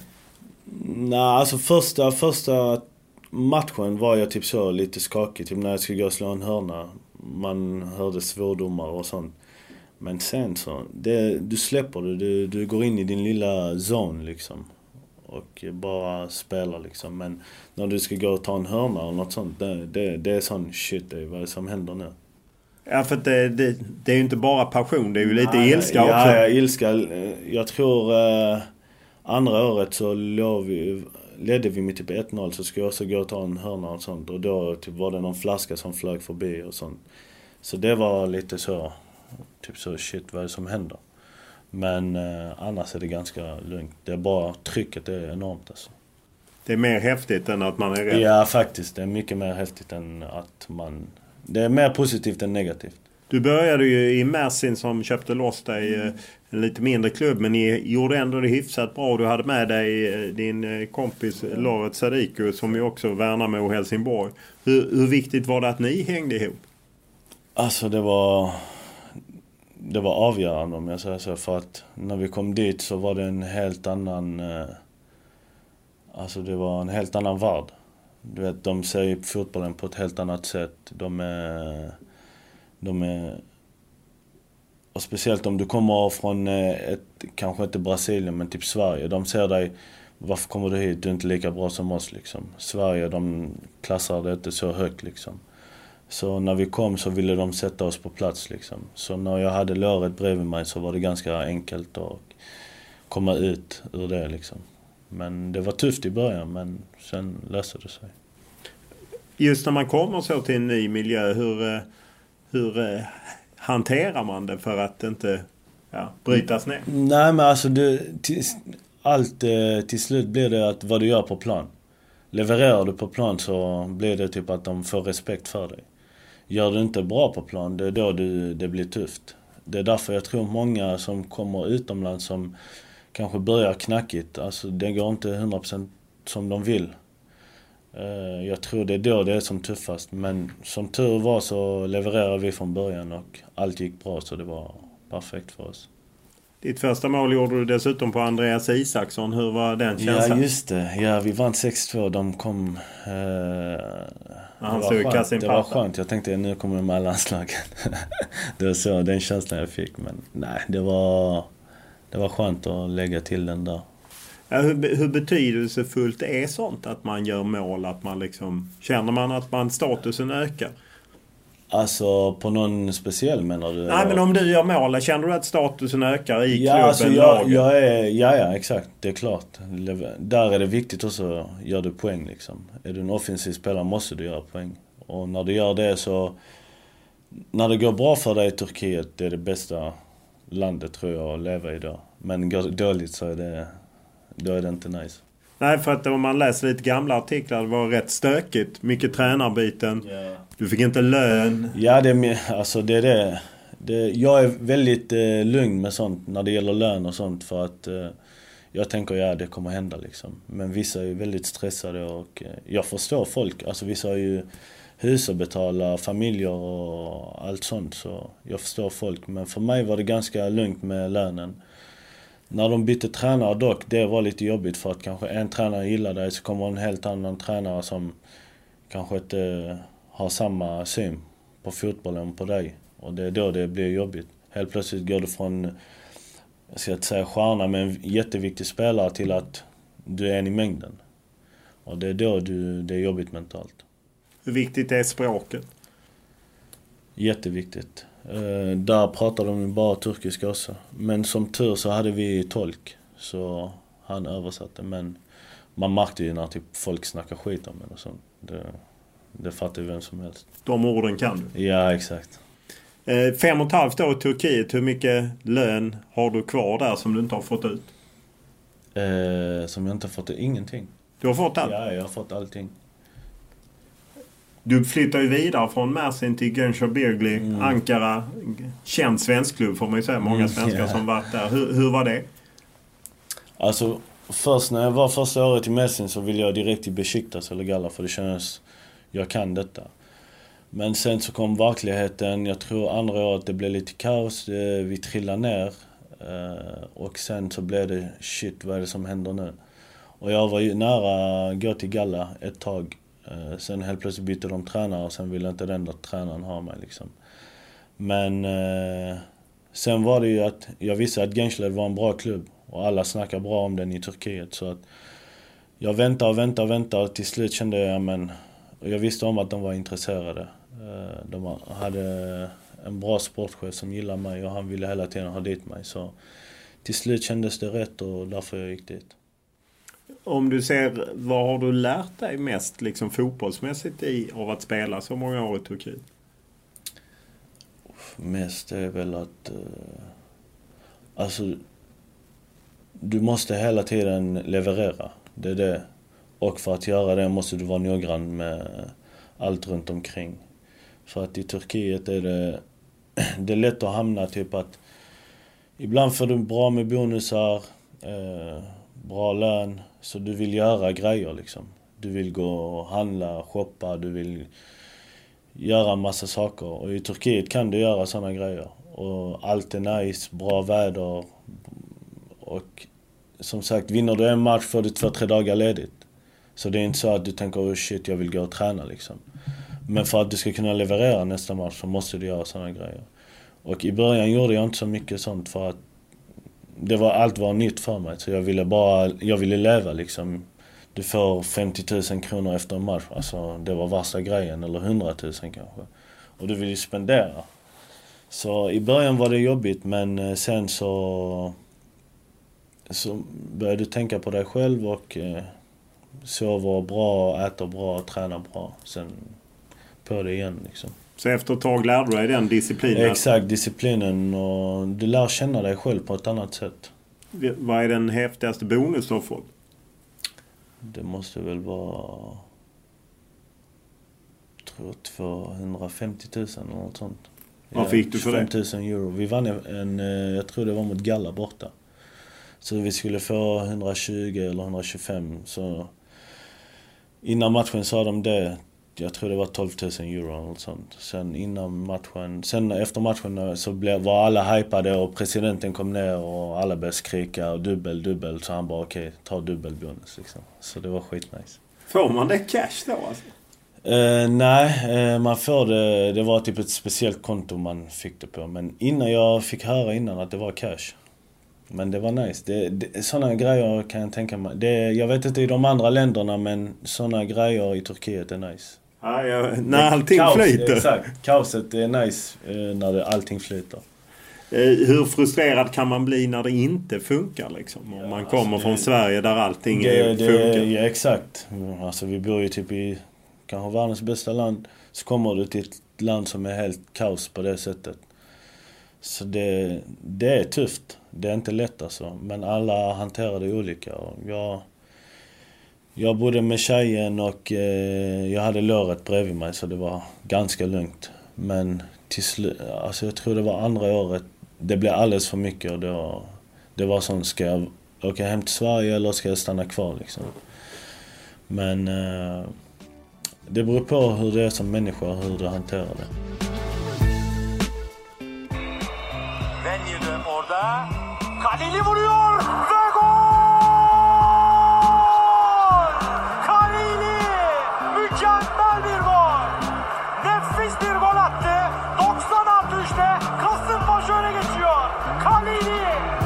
Nej, alltså första, första matchen var jag typ så lite skakig. Typ när jag skulle gå och slå en hörna. Man hörde svordomar och sånt. Men sen så, det, du släpper det. Du, du går in i din lilla zon liksom. Och bara spelar liksom. Men när du ska gå och ta en hörna eller något sånt. Det, det, det är sån shit, det är vad som händer nu. Ja, för det, det, det är ju inte bara passion. Det är ju lite nej, ilska ja, också. Ja, ilska. Jag tror eh, andra året så låg vi... ledde vi med typ ett noll så skulle jag också gå och ta en hörna och sånt. Och då typ var det någon flaska som flög förbi och sånt. Så det var lite så, typ så shit vad är det som händer. Men eh, annars är det ganska lugnt. Det är bara, trycket är enormt alltså. Det är mer häftigt än att man är rädd? Ja faktiskt, det är mycket mer häftigt än att man... Det är mer positivt än negativt. Du började ju i Mersin som köpte loss dig mm. en lite mindre klubb. Men ni gjorde ändå det hyfsat bra. Du hade med dig din kompis Loret Sadiku som ju också värnar med Helsingborg. Hur, hur viktigt var det att ni hängde ihop? Alltså det var... Det var avgörande om jag säger så. För att när vi kom dit så var det en helt annan... Alltså det var en helt annan värld. Du vet, de ser ju fotbollen på ett helt annat sätt. De är... De är... Och speciellt om du kommer från ett, kanske inte Brasilien, men typ Sverige. De ser dig, varför kommer du hit? Du är inte lika bra som oss liksom. Sverige, de klassar det inte så högt liksom. Så när vi kom så ville de sätta oss på plats liksom. Så när jag hade låret bredvid mig så var det ganska enkelt att komma ut ur det liksom. Men det var tufft i början, men sen löste det sig. Just när man kommer så till en ny miljö, hur, hur hanterar man det för att inte ja, brytas ner? Nej, men alltså det, till, allt till slut blir det att vad du gör på plan. Levererar du på plan så blir det typ att de får respekt för dig. Gör du inte bra på plan, det är då du, det blir tufft. Det är därför jag tror många som kommer utomlands som kanske börjar knackigt. Alltså det går inte hundra procent som de vill. Jag tror det är då det är som tuffast. Men som tur var så levererade vi från början och allt gick bra, så det var perfekt för oss. Ditt första mål gjorde du dessutom på Andreas Isaksson. Hur var den känslan? Ja, just det. Ja, vi vann sex två. De kom... Eh, Han det, var skönt. det var skönt. Jag tänkte nu kommer de med landslaget. Det var så, den känslan jag fick. Men nej, det var, det var skönt att lägga till den där. Ja, hur, hur betydelsefullt är sånt att man gör mål? Att man liksom, känner man att man statusen ökar? Alltså på någon speciell menar du? Nej, men om du gör mål, känner du att statusen ökar i ja, klubben? Alltså jag, jag är, ja, ja, exakt. Det är klart. Där är det viktigt också, gör du poäng liksom. Är du en offensiv spelare måste du göra poäng. Och när du gör det så... När det går bra för dig i Turkiet, det är det bästa landet tror jag att leva i idag. Men går det dåligt så är det, då är det inte nice. Nej, för att om man läser lite gamla artiklar, det var rätt stökigt. Mycket tränarbyten. Yeah. Du fick inte lön. Ja, det är, alltså det är det. det jag är väldigt eh, lugn med sånt när det gäller lön och sånt. För att eh, jag tänker, ja, det kommer hända liksom. Men vissa är ju väldigt stressade och eh, jag förstår folk. Alltså vissa har ju hus att betala, familjer och allt sånt. Så jag förstår folk. Men för mig var det ganska lugnt med lönen. När de bytte tränare dock, det var lite jobbigt för att kanske en tränare gillar dig så kommer en helt annan tränare som kanske inte har samma syn på fotbollen på dig. Och det är då det blir jobbigt. Helt plötsligt går du från, jag ska inte säga stjärna, men en jätteviktig spelare till att du är en i mängden. Och det är då du, det är jobbigt mentalt. Hur viktigt är språket? Jätteviktigt. Uh, där pratade de bara turkiska också. Men som tur så hade vi tolk. Så han översatte. Men man märkte ju när typ folk snackar skit om en och sånt. Det, det fattar ju vem som helst. De orden kan du? Ja, exakt. Uh, fem och ett halvt år i Turkiet. Hur mycket lön har du kvar där som du inte har fått ut? Uh, som jag inte har fått ut? Ingenting. Du har fått allt? Ja, jag har fått allting. Du flyttar ju vidare från Mersin till Gençlerbirliğ, mm. Ankara, känd svensk klubb får man ju säga, många mm, svenskar yeah. som varit där. Hur, hur var det? Alltså, först när jag var första året i Mersin så ville jag direkt till Besiktas eller Gala för det kändes, jag kan detta. Men sen så kom verkligheten, jag tror andra året det blev lite kaos, vi trillade ner och sen så blev det shit, vad är det som händer nu? Och jag var ju nära att gå till Gala ett tag. Sen helt plötsligt bytte de tränare och sen ville inte den där tränaren ha mig liksom. Men eh, sen var det ju att jag visste att Gençler var en bra klubb och alla snackar bra om den i Turkiet, så att jag väntade och väntade och väntade och till slut kände jag, men jag visste om att de var intresserade. Eh, de hade en bra sportchef som gillade mig och han ville hela tiden ha dit mig, så till slut kändes det rätt och därför jag gick dit. Om du ser, vad har du lärt dig mest liksom fotbollsmässigt i av att spela så många år i Turkiet? Mest är väl att uh, alltså du måste hela tiden leverera. Det är det. Och för att göra det måste du vara noggrann med allt runt omkring. För att i Turkiet är det det är lätt att hamna typ att ibland får du bra med bonusar, uh, bra lön, så du vill göra grejer liksom. Du vill gå och handla, shoppa, du vill göra massa saker. Och i Turkiet kan du göra såna grejer. Och allt är nice, bra väder. Och som sagt, vinner du en match får du två, tre dagar ledigt. Så det är inte så att du tänker, oh shit, jag vill gå och träna liksom. Men för att du ska kunna leverera nästa match så måste du göra sådana grejer. Och i början gjorde jag inte så mycket sånt för att det var, allt var nytt för mig. Så jag ville bara, jag ville leva liksom. Du får femtio tusen kronor efter en match. Alltså det var värsta grejen, eller hundra tusen kanske. Och du vill ju spendera. Så i början var det jobbigt, men sen så, så började du tänka på dig själv och eh, sover bra, äter bra, tränar bra. Sen på det igen liksom. Så efter ett tag lärde du dig den disciplinen? Exakt, disciplinen, och du lär känna dig själv på ett annat sätt. Vad är den häftigaste bonus du har fått? Det måste väl vara, tror jag, tvåhundrafemtio tusen eller något sånt. Vad fick du för det? fem tusen euro. Vi vann en, jag tror det var mot Galla borta. Så vi skulle få hundratjugo eller hundratjugofem. Så innan matchen sa de det. Jag tror det var tolv tusen euro eller något sånt. Sen innan matchen, sen efter matchen så blev, var alla hypade och presidenten kom ner och alla började skrika och dubbel, dubbel. Så han bara okej, okay, ta dubbelbonus liksom. Så det var skitnice. Får man det cash då alltså? Uh, nej, uh, man får det, det var typ ett speciellt konto man fick det på. Men innan jag fick höra innan att det var cash. Men det var nice. Det, det, såna grejer kan jag tänka mig. Det, jag vet inte i de andra länderna, men såna grejer i Turkiet är nice. Ja, ja, när allting kaos, flyter. Exakt, kaoset är nice uh, när det, allting flyter. Hur frustrerad kan man bli när det inte funkar liksom? Om ja, man kommer alltså det, från Sverige där allting det, funkar. Det, ja, exakt. Alltså vi bor ju typ i kanske världens bästa land. Så kommer du till ett land som är helt kaos på det sättet. Så det, det är tufft. Det är inte lätt alltså. Men alla hanterar det olika. Jag, jag bodde med tjejen och eh, jag hade låret bredvid mig, så det var ganska lugnt. Men till slut, alltså jag tror det var andra året, det blev alldeles för mycket. Och det var, det var sånt, ska jag åka hem till Sverige eller ska jag stanna kvar liksom? Men eh, det beror på hur det är som människa och hur du hanterar det. Venjede orada. Kalili vuruyor ve gol! Kalili! Mükemmel bir gol! Nefis bir gol attı. doksan artı üçte Kasımpaşa öne geçiyor. Kalili!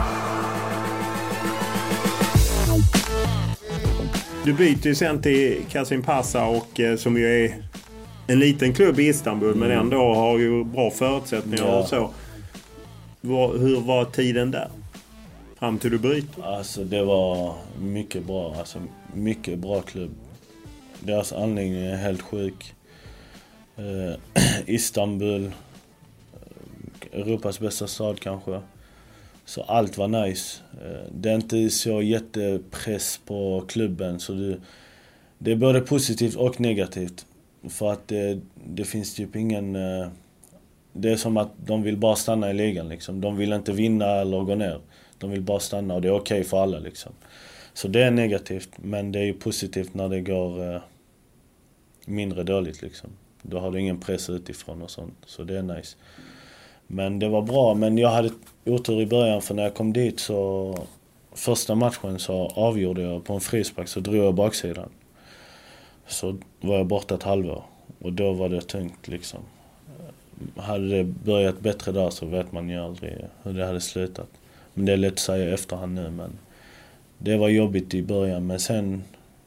Du byter ju sen till Kasimpasa och eh, som ju är en liten klubb i Istanbul, mm. men ändå har ju bra förutsättningar ja. och så. Var, hur var tiden där? Fram till du byter? Alltså det var mycket bra. Alltså mycket bra klubb. Deras anläggning är helt sjuk. Eh, Istanbul, Europas bästa stad kanske. Så allt var nice. Det är inte så jättepress på klubben. Så det, det är både positivt och negativt. För att det, det finns typ ingen... Det är som att de vill bara stanna i ligan liksom. De vill inte vinna eller gå ner. De vill bara stanna och det är okej okay för alla liksom. Så det är negativt, men det är ju positivt när det går eh, mindre dåligt liksom. Då har du ingen press utifrån och sånt. Så det är nice. Men det var bra, men jag hade otur i början, för när jag kom dit så första matchen så avgjorde jag på en frispark, så drog jag baksidan. Så var jag borta ett halvår och då var det tungt liksom. Hade det börjat bättre där så vet man ju aldrig hur det hade slutat. Men det är lätt att säga efterhand nu, men det var jobbigt i början, men sen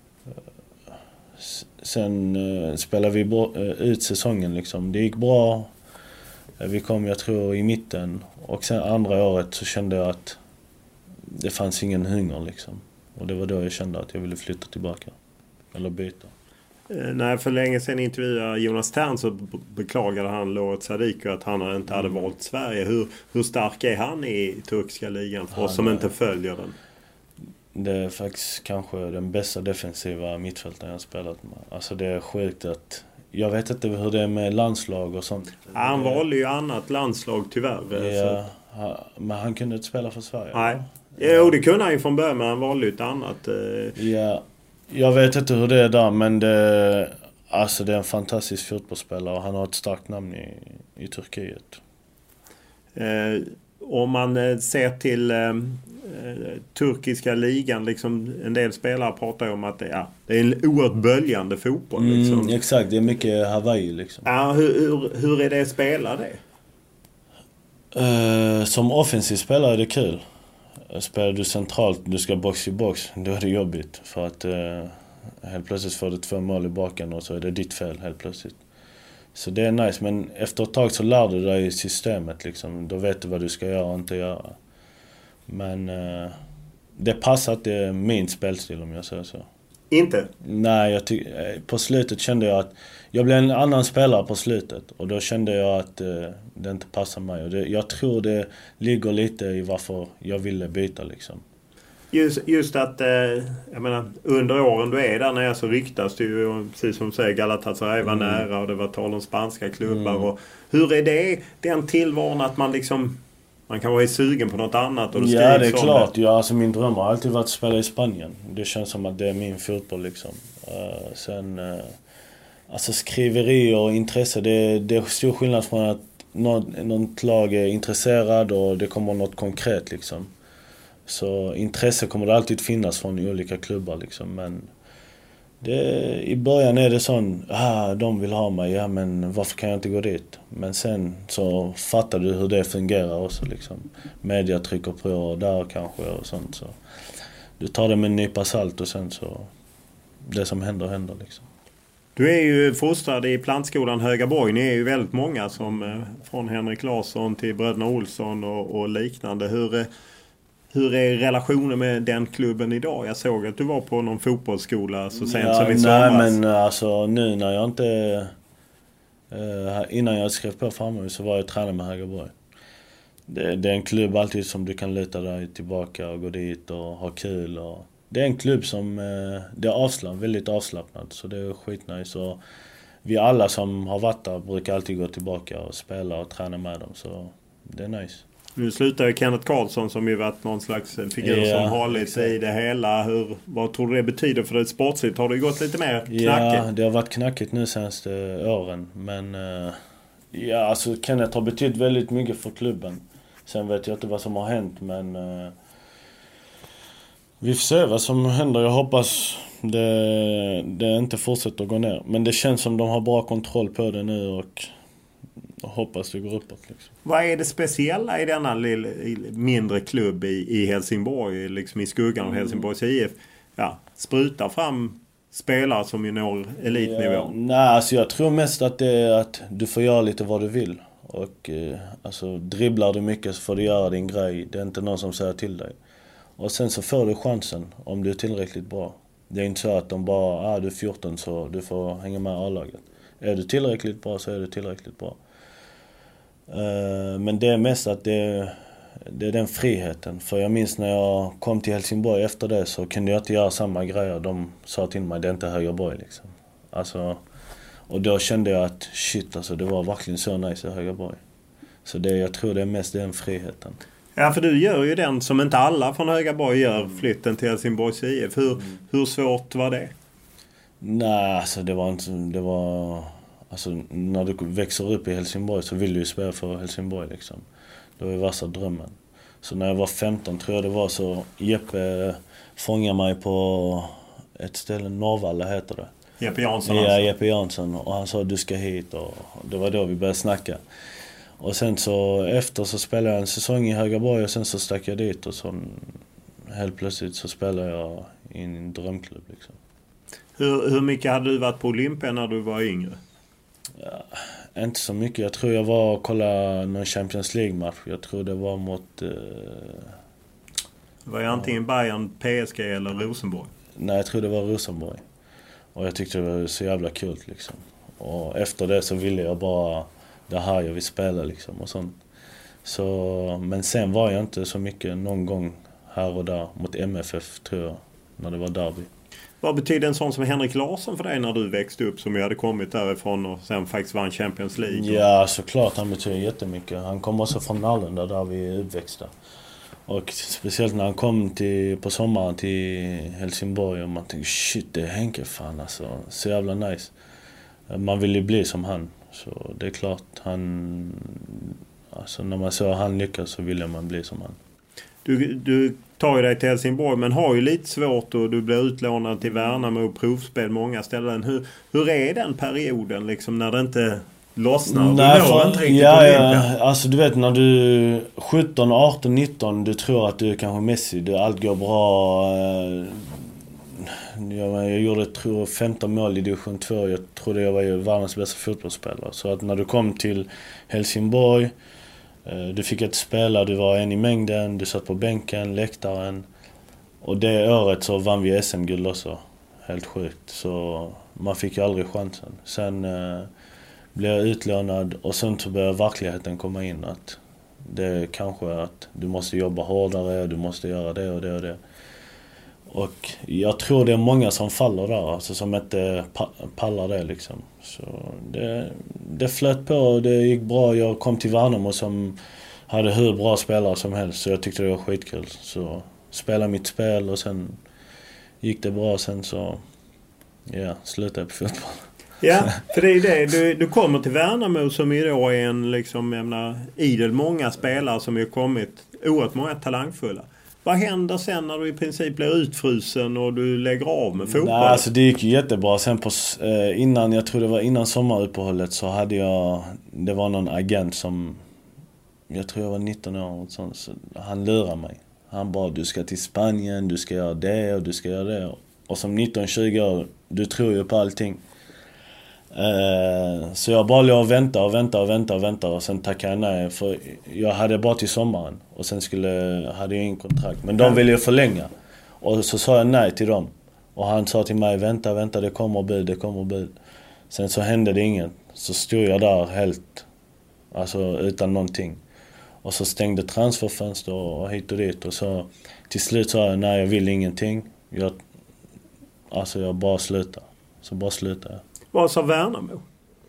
sen uh, spelade vi bo- uh, ut säsongen liksom. Det gick bra. Vi kom, jag tror, i mitten. Och sen andra året så kände jag att det fanns ingen hunger liksom. Och det var då jag kände att jag ville flytta tillbaka. Eller byta. Eh, när för länge sedan intervjuade Jonas Tern så beklagade han Loret Sadiko att han inte hade mm. valt Sverige. Hur, hur stark är han i turkiska ligan för han oss som är, inte följer den? Det är faktiskt kanske den bästa defensiva mittfältaren jag spelat med. Alltså det är sjukt att... Jag vet inte hur det är med landslag och sånt. Ja, han valde ju annat landslag tyvärr. Ja, så. Men han kunde inte spela för Sverige. Nej. Jo, det kunde han ju från början, men han valde ju ett annat. Ja, jag vet inte hur det är där, men det, alltså det är en fantastisk fotbollsspelare och han har ett starkt namn i, i Turkiet. Eh, om man ser till eh, turkiska ligan, liksom, en del spelare pratar ju om att det, ja, det är en oerhört böljande fotboll. Liksom. Mm, exakt, det är mycket Hawaii liksom. Ja, hur, hur, hur är det att spela det? Uh, som offensiv spelare är det kul. Spelar du centralt, du ska box i box, då är det jobbigt. För att uh, helt plötsligt får du två mål i baken och så är det ditt fel helt plötsligt. Så det är nice, men efter ett tag så lär du dig systemet liksom. Då vet du vad du ska göra och inte göra. Men uh, det passar inte min spelstil om jag säger så. Inte? Nej, jag ty- på slutet kände jag att jag blev en annan spelare på slutet. Och då kände jag att uh, det inte passar mig. Och det, jag tror det ligger lite i varför jag ville byta liksom. Just, just att, eh, jag menar, under åren du är där nere så ryktas det ju, precis som du säger, Galatasaray var mm. nära och det var tal om spanska klubbar. Mm. Och hur är det, den tillvaron att man liksom, man kan vara sugen på något annat? Och ja, det är klart. Ja, alltså min dröm har alltid varit att spela i Spanien. Det känns som att det är min fotboll liksom. Uh, sen, uh, alltså skriveri och intresse, det, det är stor skillnad från att något, något lag är intresserad och det kommer något konkret liksom. Så intresse kommer det alltid finnas från olika klubbar liksom, men det, i början är det sån, ah, de vill ha mig, ja men varför kan jag inte gå dit? Men sen så fattar du hur det fungerar också liksom. Media trycker på där kanske och sånt, så du tar det med en nypa salt och sen så det som händer händer liksom. Du är ju fostrad i plantskolan Högaborg. Ni är ju väldigt många som från Henrik Larsson till Bröderna Olsson och, och liknande. Hur Hur är relationen med den klubben idag? Jag såg att du var på någon fotbollsskola så sent ja, som i somras. Nej, men alltså nu när jag inte... Eh, innan jag skrev på framme så var jag tränare med Högaborg. Det, det är en klubb alltid som du kan luta dig tillbaka och gå dit och ha kul. Och, det är en klubb som eh, det är avslappnat, väldigt avslappnat, så det är skitnice. Och vi alla som har varit där brukar alltid gå tillbaka och spela och träna med dem, så det är nice. Nu slutar ju Kenneth Karlsson som ju varit någon slags figur ja, som hållit sig i det hela. Hur, vad tror du det betyder för det sportsligt? Har det gått lite mer knackigt? Ja, det har varit knackigt nu senaste åren. Men ja, alltså Kenneth har betytt väldigt mycket för klubben. Sen vet jag inte vad som har hänt, men vi får se vad som händer. Jag hoppas det, det inte fortsätter att gå ner. Men det känns som de har bra kontroll på det nu och och hoppas det går uppåt liksom. Vad är det speciella i denna lilla, mindre klubb i, i Helsingborg, liksom i skuggan av Helsingborgs I F? Ja, sprutar fram spelare som ju når elitnivå. Ja, nej, alltså jag tror mest att det är att du får göra lite vad du vill. Och eh, alltså dribblar du mycket så får du göra din grej. Det är inte någon som säger till dig. Och sen så får du chansen om du är tillräckligt bra. Det är inte så att de bara, ah du är fjorton så du får hänga med A-laget. Är du tillräckligt bra så är du tillräckligt bra. Men det är mest att det, det är den friheten. För jag minns när jag kom till Helsingborg efter det så kunde jag inte göra samma grejer. De sa till mig, det är inte Högaborg liksom. Alltså, och då kände jag att shit, alltså, det var verkligen så nice i Högaborg. Så det, jag tror det är mest den friheten. Ja, för du gör ju den som inte alla från Högaborg gör, flytten till Helsingborgs I F. Hur, mm. hur svårt var det? Nej, alltså det var inte... Det var... Alltså när du växer upp i Helsingborg så vill du ju spela för Helsingborg liksom. Det var ju värsta drömmen. Så när jag var femton tror jag det var så Jeppe fångade mig på ett ställe, Norrvalla heter det. Jeppe Jansson Ja, alltså. Jeppe Jansson. Och han sa du ska hit och det var då vi började snacka. Och sen så efter så spelade jag en säsong i Högaborg och sen så stack jag dit och så helt plötsligt så spelade jag i en drömklubb liksom. Hur, hur mycket hade du varit på Olympia när du var yngre? Ja, inte så mycket. Jag tror jag var och kollade någon Champions League-match. Jag tror det var mot... Eh... Det var ju antingen Bayern, P S G eller Rosenborg. Nej, jag tror det var Rosenborg. Och jag tyckte det var så jävla kul liksom. Och efter det så ville jag bara... Det här jag vill spela liksom och sånt. Så, men sen var jag inte så mycket någon gång här och där mot M F F tror jag. När det var derby. Vad betyder en sån som Henrik Larsson för dig när du växte upp, som jag hade kommit därifrån och sen faktiskt vann Champions League? Ja, såklart. Han betyder jättemycket. Han kom också från Nallunda där vi är uppväxta. Och speciellt när han kom till, på sommaren till Helsingborg och man tänkte shit, det är Henke fan alltså. Så jävla nice. Man vill ju bli som han. Så det är klart, han... Alltså när man såg han lyckas så ville man bli som han. du, du tar ju dig till Helsingborg men har ju lite svårt och du blir utlånad till Värnamo och provspel många ställen. Hur, hur är den perioden liksom när det inte lossnar? Nej, du för, inte riktigt ja, ja, alltså du vet när du sjutton, arton, nitton du tror att du är kanske Messi, du, allt går bra. Jag, jag gjorde tror femton mål i division två. Jag trodde jag var ju världens bästa fotbollsspelare. Så att när du kom till Helsingborg, du fick inte spela, du var en i mängden, du satt på bänken, läktaren. Och det året så vann vi S M-guld också. Helt sjukt. Så man fick ju aldrig chansen. Sen eh, blev jag utlånad och sen så började verkligheten komma in. Att det är kanske att du måste jobba hårdare, du måste göra det och det och det. Och jag tror det är många som faller där, alltså som inte pallar det liksom. Så det, det flöt på och det gick bra. Jag kom till Värnamo som hade hur bra spelare som helst, så jag tyckte det var skitkul. Så spelade mitt spel och sen gick det bra, sen så ja, slutade jag på fotboll. Ja, för det är det. Du, du kommer till Värnamo som ju då är en liksom, jag menar, idel många spelare som har kommit, oerhört många talangfulla. Vad händer sen när du i princip blir utfrusen och du lägger av med fotboll? Nej, alltså det gick ju jättebra. Sen på, eh, innan, jag tror det var innan sommaruppehållet så hade jag, det var någon agent som, jag tror jag var nitton år och sånt, så han lurade mig. Han bara, du ska till Spanien, du ska göra det och du ska göra det. Och som nitton tjugo år, du tror ju på allting. Uh, så jag bara låg och vänta och vänta och vänta och vänta och sen tackade jag nej, för jag hade bara till sommaren och sen skulle, hade jag ingen kontrakt, men de ville ju förlänga och så sa jag nej till dem och han sa till mig, vänta, vänta, det kommer bud, det kommer bud. Sen så hände det inget, så stod jag där helt, alltså utan någonting och så stängde transferfönster och hit och dit och så till slut sa jag nej, jag vill ingenting, jag, alltså jag bara slutar, så bara slutar jag. Vad sa Värnamo?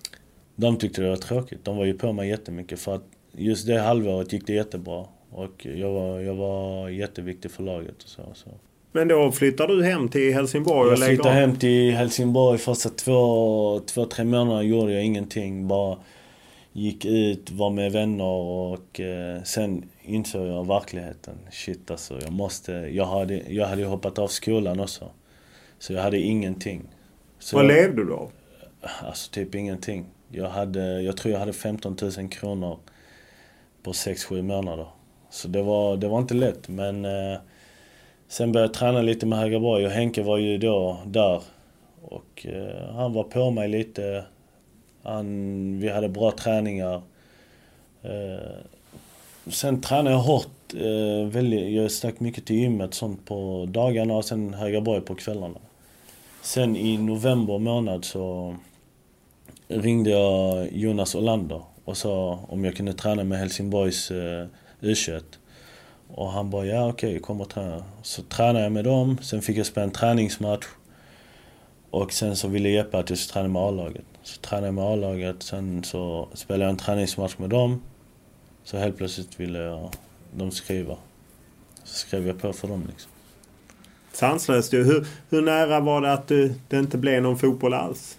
De tyckte det var tråkigt. De var ju på mig jättemycket för att just det halvåret gick det jättebra. Och jag var, jag var jätteviktig för laget och så. så. Men då flyttar du hem till Helsingborg och jag lägger flyttade av? hem till Helsingborg. Första två, två, tre månader gjorde jag ingenting. Bara gick ut, var med vänner och eh, sen insåg jag verkligheten. Shit alltså, jag måste... Jag hade, jag hade hoppat av skolan också. Så jag hade ingenting. Så Vad jag, levde du av? Alltså typ ingenting. Jag, hade, jag tror jag hade femton tusen kronor på sex sju månader. Så det var, det var inte lätt. Men eh, sen började jag träna lite med Högaborg och Henke var ju då där. Och eh, han var på mig lite. Han, vi hade bra träningar. Eh, sen tränade jag hårt. Eh, väldigt, jag stack mycket till gymmet sånt på dagarna och sen Högaborg på kvällarna. Sen i november månad så ringde jag Jonas Olander och sa om jag kunde träna med Helsingborgs eh, U tjugoett. Och han bara, ja okej, okay, kom och träna. Så tränade jag med dem, sen fick jag spela en träningsmatch. Och sen så ville Jeppe att jag skulle träna med A-laget. Så tränade jag med A-laget, sen så spelade jag en träningsmatch med dem. Så helt plötsligt ville jag, de skriva. Så skrev jag på för dem liksom. Sanslöst ju. Hur, hur nära var det att du, det inte blev någon fotboll alls?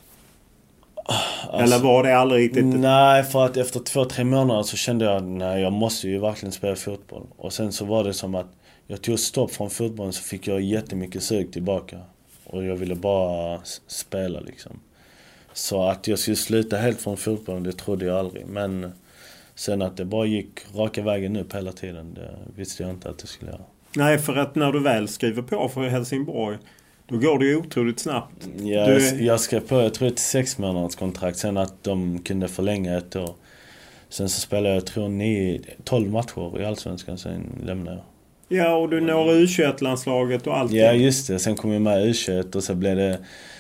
Alltså, eller var det aldrig riktigt? Nej, för att efter två, tre månader så kände jag nej, jag måste ju verkligen spela fotboll. Och sen så var det som att jag tog stopp från fotbollen så fick jag jättemycket sug tillbaka. Och jag ville bara spela liksom. Så att jag skulle sluta helt från fotbollen, det trodde jag aldrig. Men sen att det bara gick raka vägen upp hela tiden, det visste jag inte att det skulle göra. Nej, för att när du väl skriver på för Helsingborg, då går det ju otroligt snabbt. Ja, du... jag skrev på, jag tror ett sex månaders kontrakt, sen att de kunde förlänga ett år. Sen så spelade jag, jag tror nio, tolv matcher i Allsvenskan, sen lämnade jag. Ja, och du når U tjugoett-landslaget och allt. Ja, just det. Sen kom jag med U tjugoett och så blev det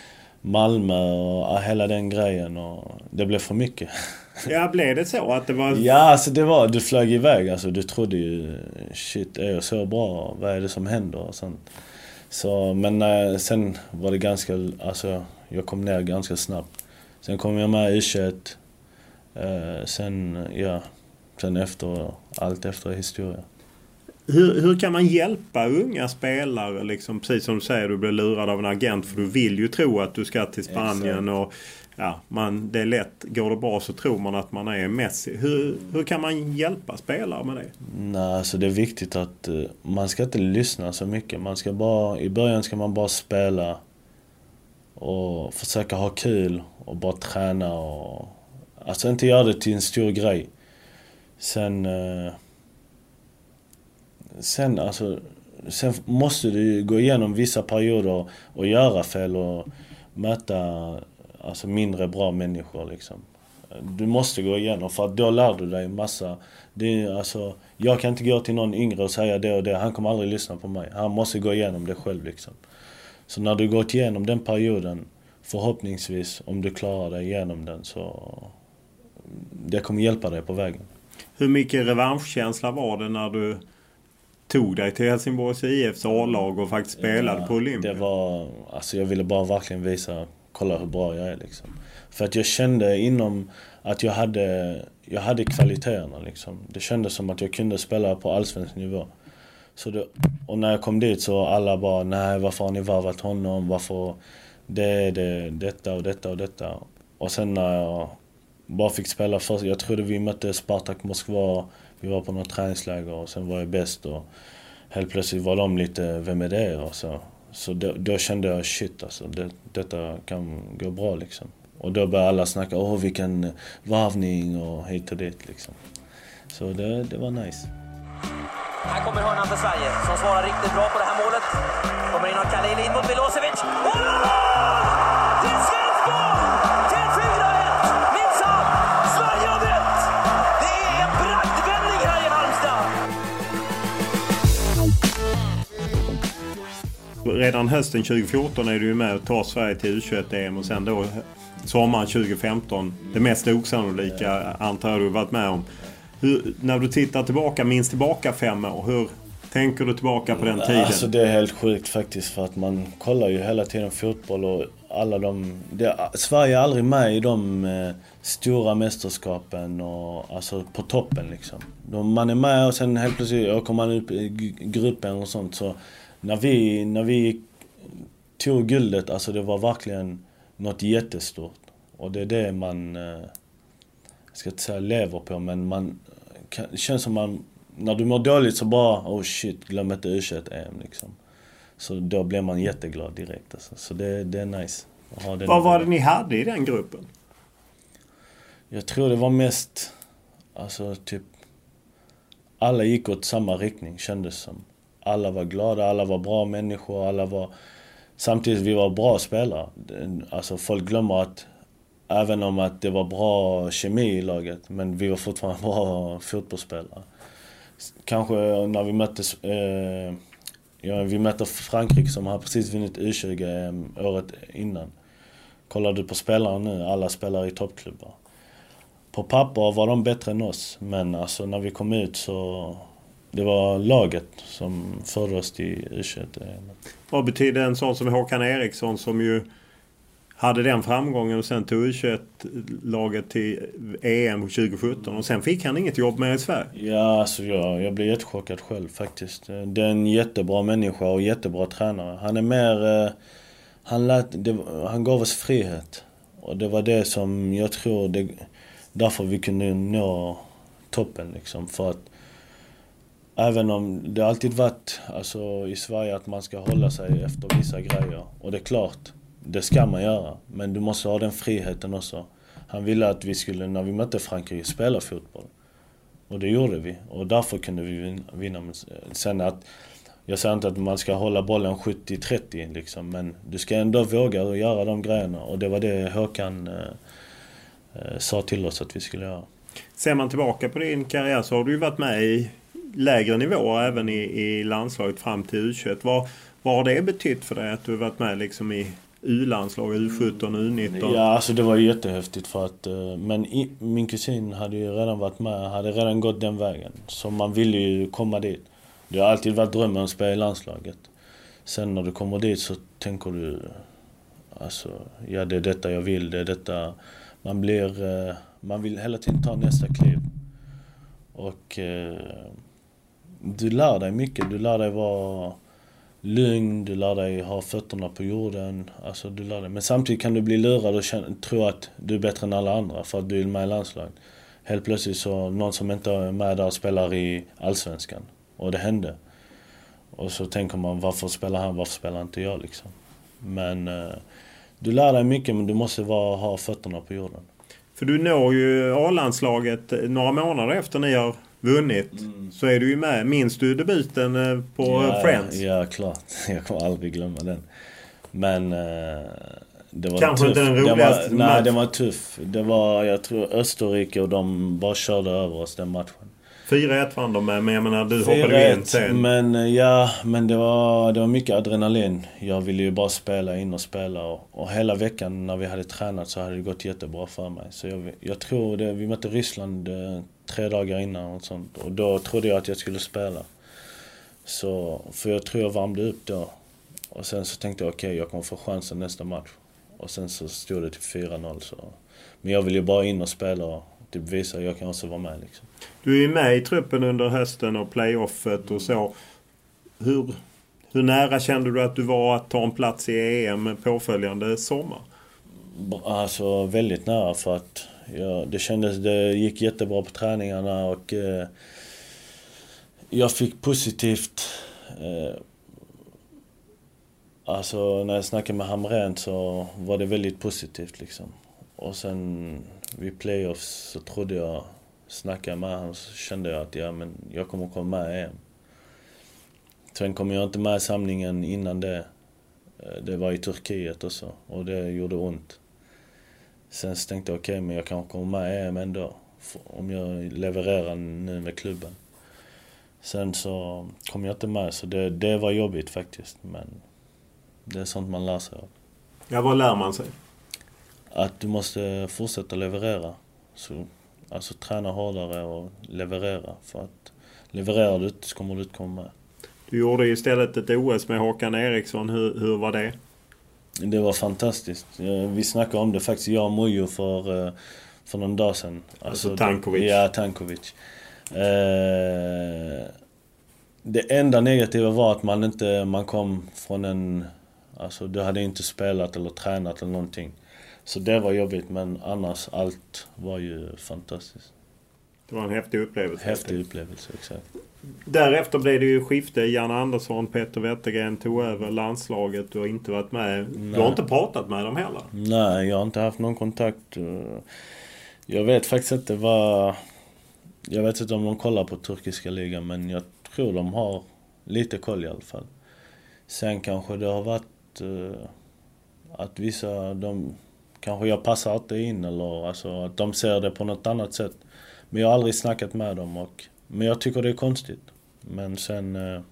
Malmö och hela den grejen och det blev för mycket. Ja, blev det så att det var... Ja, alltså det var, du flög iväg, alltså du trodde ju, shit, är jag så bra? Vad är det som händer? Och sånt. Så, men äh, sen var det ganska, alltså jag kom ner ganska snabbt. Sen kom jag med U tjugoett, äh, sen, ja, sen efter, allt efter historia. Hur, hur kan man hjälpa unga spelare? Liksom, precis som du säger, du blir lurad av en agent för du vill ju tro att du ska till Spanien. Och, ja, man, det är lätt. Går det bra så tror man att man är Messi. Hur, hur kan man hjälpa spelare med det? Nej, alltså det är viktigt att uh, man ska inte lyssna så mycket. Man ska bara, i början ska man bara spela och försöka ha kul och bara träna. Och, alltså inte göra det till en stor grej. Sen... Uh, Sen, alltså, sen måste du gå igenom vissa perioder och göra fel och möta alltså, mindre bra människor. Liksom. Du måste gå igenom för att då lär du dig massa. Det är, alltså, jag kan inte gå till någon yngre och säga det och det. Han kommer aldrig lyssna på mig. Han måste gå igenom det själv. Liksom. Så när du går igenom den perioden, förhoppningsvis om du klarar dig igenom den, så det kommer hjälpa dig på vägen. Hur mycket revanschkänsla var det när du tog dig till Helsingborgs I F:s A-lag och faktiskt spelade ja, på Olympia? Det var, alltså jag ville bara verkligen visa, kolla hur bra jag är liksom. För att jag kände inom att jag hade, jag hade kvaliteterna liksom. Det kändes som att jag kunde spela på allsvensk nivå. Så det, och när jag kom dit så alla bara, nej varför har ni varvat honom? Varför det, det, detta och detta och detta. Och sen när jag bara fick spela först, jag trodde vi mötte Spartak Moskva. Vi var på något träningsläger och sen var jag bäst och helt plötsligt var de lite, vem är det? Och så så då, då kände jag shit alltså, det, detta kan gå bra liksom. Och då började alla snacka, åh vilken varvning och hit och dit liksom. Så det, det var nice. Här kommer hörnan för Sverige som svarar riktigt bra på det här målet. Kommer in av Kalili in mot Milosevic. Oh! Det är svensk mål! Till fyra ett! Minsann! Sverige har rätt! Det är en praktvändning här i Halmstad! Redan hösten tjugo fjorton är du ju med och tar Sverige till U tjugoett-E M och sen då sommaren tjugo femton, det mest osannolika antar du varit med om. Hur, när du tittar tillbaka, minst tillbaka fem år, hur tänker du tillbaka på den tiden? Alltså det är helt sjukt faktiskt, för att man kollar ju hela tiden fotboll och alla de... Det, Sverige är aldrig med i de eh, stora mästerskapen och alltså på toppen liksom. De, man är med och sen helt plötsligt kommer man upp i gruppen och sånt. Så när vi, när vi tog guldet, alltså det var verkligen något jättestort. Och det är det man... Eh, jag ska inte säga lever på, men man kan, det känns som man, när du mår dåligt så bara, oh shit, glöm inte U tjugoett-E M liksom. Så då blir man jätteglad direkt alltså. Så det, det är nice att ha den. Vad var det ni hade i den gruppen? Jag tror det var mest, alltså typ, alla gick åt samma riktning kändes som. Alla var glada, alla var bra människor, alla var, samtidigt vi var bra spelare. Alltså folk glömmer att även om att det var bra kemi i laget, men vi var fortfarande bra fotbollsspelare. Kanske när vi mötte, eh, ja, vi mötte Frankrike som har precis vunnit U tjugo eh, året innan. Kollar du på spelarna nu, alla spelar i toppklubbar. På papper var de bättre än oss, men alltså när vi kom ut så det var laget som förde oss till U tjugoett. Vad betyder en sån som Håkan Eriksson som ju hade den framgången och sen tog U tjugoett-laget till E M tjugo sjutton och sen fick han inget jobb med i Sverige? Ja, alltså jag, jag blev jättechockad själv faktiskt. Det är en jättebra människa och jättebra tränare. Han är mer... Eh, han, lät, det, han gav oss frihet. Och det var det som jag tror... Det, därför vi kunde nå toppen liksom. För att även om det alltid varit alltså, i Sverige att man ska hålla sig efter vissa grejer. Och det är klart... Det ska man göra, men du måste ha den friheten också. Han ville att vi skulle, när vi mötte Frankrike, spela fotboll. Och det gjorde vi. Och därför kunde vi vinna. Sen att, jag säger inte att man ska hålla bollen sjuttio trettio, liksom, men du ska ändå våga göra de grejerna. Och det var det Håkan eh, sa till oss att vi skulle göra. Ser man tillbaka på din karriär så har du ju varit med i lägre nivåer även i, i landslaget fram till U tjugoett. Vad, vad har det betytt för dig att du har varit med liksom i U-landslag, U sjutton, U nitton? Ja, alltså det var jättehäftigt för att... Men i, min kusin hade ju redan varit med, hade redan gått den vägen. Så man ville ju komma dit. Det har alltid varit drömmen att spela i landslaget. Sen när du kommer dit så tänker du... Alltså, ja det är detta jag vill, det är detta... Man blir... Man vill hela tiden ta nästa kliv. Och... du lär dig mycket. Du lär dig vara lugn, du lär dig ha fötterna på jorden. Alltså, du lär dig. Men samtidigt kan du bli lurad och känna, tro att du är bättre än alla andra för att du är med i landslaget. Helt plötsligt så någon som inte är med där spelar i Allsvenskan. Och det hände. Och så tänker man, varför spelar han, varför spelar inte jag liksom? Men eh, du lär dig mycket, men du måste vara, ha fötterna på jorden. För du når ju A-landslaget några månader efter ni har vunnit. Mm. Så är du ju med. Minns du debuten på ja, Friends? Ja, klart. Jag kommer aldrig glömma den. Men eh, det var kanske tuff. Inte den roligaste. Det var, nej, det var tuff. Det var, jag tror, Österrike och de bara körde över oss den matchen. fyra ett vann de med, men jag menar, du hoppade in sen. Men ja, men det var, det var mycket adrenalin. Jag ville ju bara spela in och spela. Och, och hela veckan när vi hade tränat så hade det gått jättebra för mig. Så jag, jag tror det, vi mötte Ryssland eh, tre dagar innan och sånt. Och då trodde jag att jag skulle spela. Så, för jag tror jag värmde upp då. Och sen så tänkte jag, okej, okay, jag kommer få chansen nästa match. Och sen så stod det till fyra noll. Så. Men jag ville ju bara in och spela och typ visa att jag kan också vara med liksom. Du är ju med i truppen under hösten och playoffet och så. Hur, hur nära kände du att du var att ta en plats i E M påföljande sommar? Alltså väldigt nära, för att ja, det kändes, det gick jättebra på träningarna och eh, jag fick positivt eh, alltså när jag snackade med Hamrén så var det väldigt positivt liksom. Och sen vid playoffs så trodde jag, snackade med honom, så kände jag att ja, men jag kommer komma med i E M. Sen kom jag inte med i samlingen innan det. Det var i Turkiet också och det gjorde ont. Sen så tänkte jag okej, okay, men jag kan komma med i E M ändå om jag levererar nu med klubben. Sen så kom jag inte med, så det, det var jobbigt faktiskt, men det är sånt man lär sig av. Ja, vad lär man sig? Att du måste fortsätta leverera. Så, alltså träna hårdare och leverera. För att levererar du inte så kommer du inte komma med. Du gjorde istället ett O S med Håkan Eriksson. Hur, hur var det? Det var fantastiskt. Vi snackade om det faktiskt, jag och Mujo för, för någon dag sedan. Alltså, alltså Tankovic. Ja, Tankovic. Eh, det enda negativa var att man inte man kom från en... Alltså du hade inte spelat eller tränat eller någonting. Så det var jobbigt, men annars allt var ju fantastiskt. Det var en häftig upplevelse. Häftig upplevelse, exakt. Därefter blev det ju skifte. Janne Andersson, Peter Wettergren tog över landslaget. Du har inte varit med. Nej. Du har inte pratat med dem heller. Nej, jag har inte haft någon kontakt. Jag vet faktiskt inte vad... Jag vet inte om de kollar på turkiska ligan, men jag tror de har lite koll i alla fall. Sen kanske det har varit uh, att vissa, de kanske jag passar inte in, eller alltså, att de ser det på något annat sätt. Men jag har aldrig snackat med dem, och, men jag tycker det är konstigt. Men sen, uh,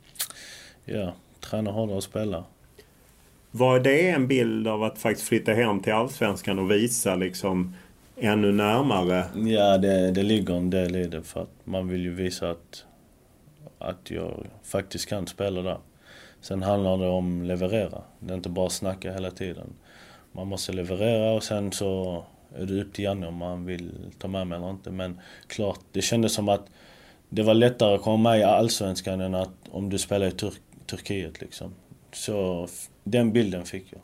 ja, träna hårdare och spela. Var det en bild av att faktiskt flytta hem till Allsvenskan och visa liksom ännu närmare? Ja, det, det ligger en del i det, för att man vill ju visa att, att jag faktiskt kan spela där. Sen handlar det om leverera. Det är inte bara snacka hela tiden. Man måste leverera, och sen så är det upp till Janne om man vill ta med mig eller inte. Men klart, det kändes som att det var lättare att komma med i Allsvenskan än att om du spelar i Tur- Turkiet liksom. Så den bilden fick jag.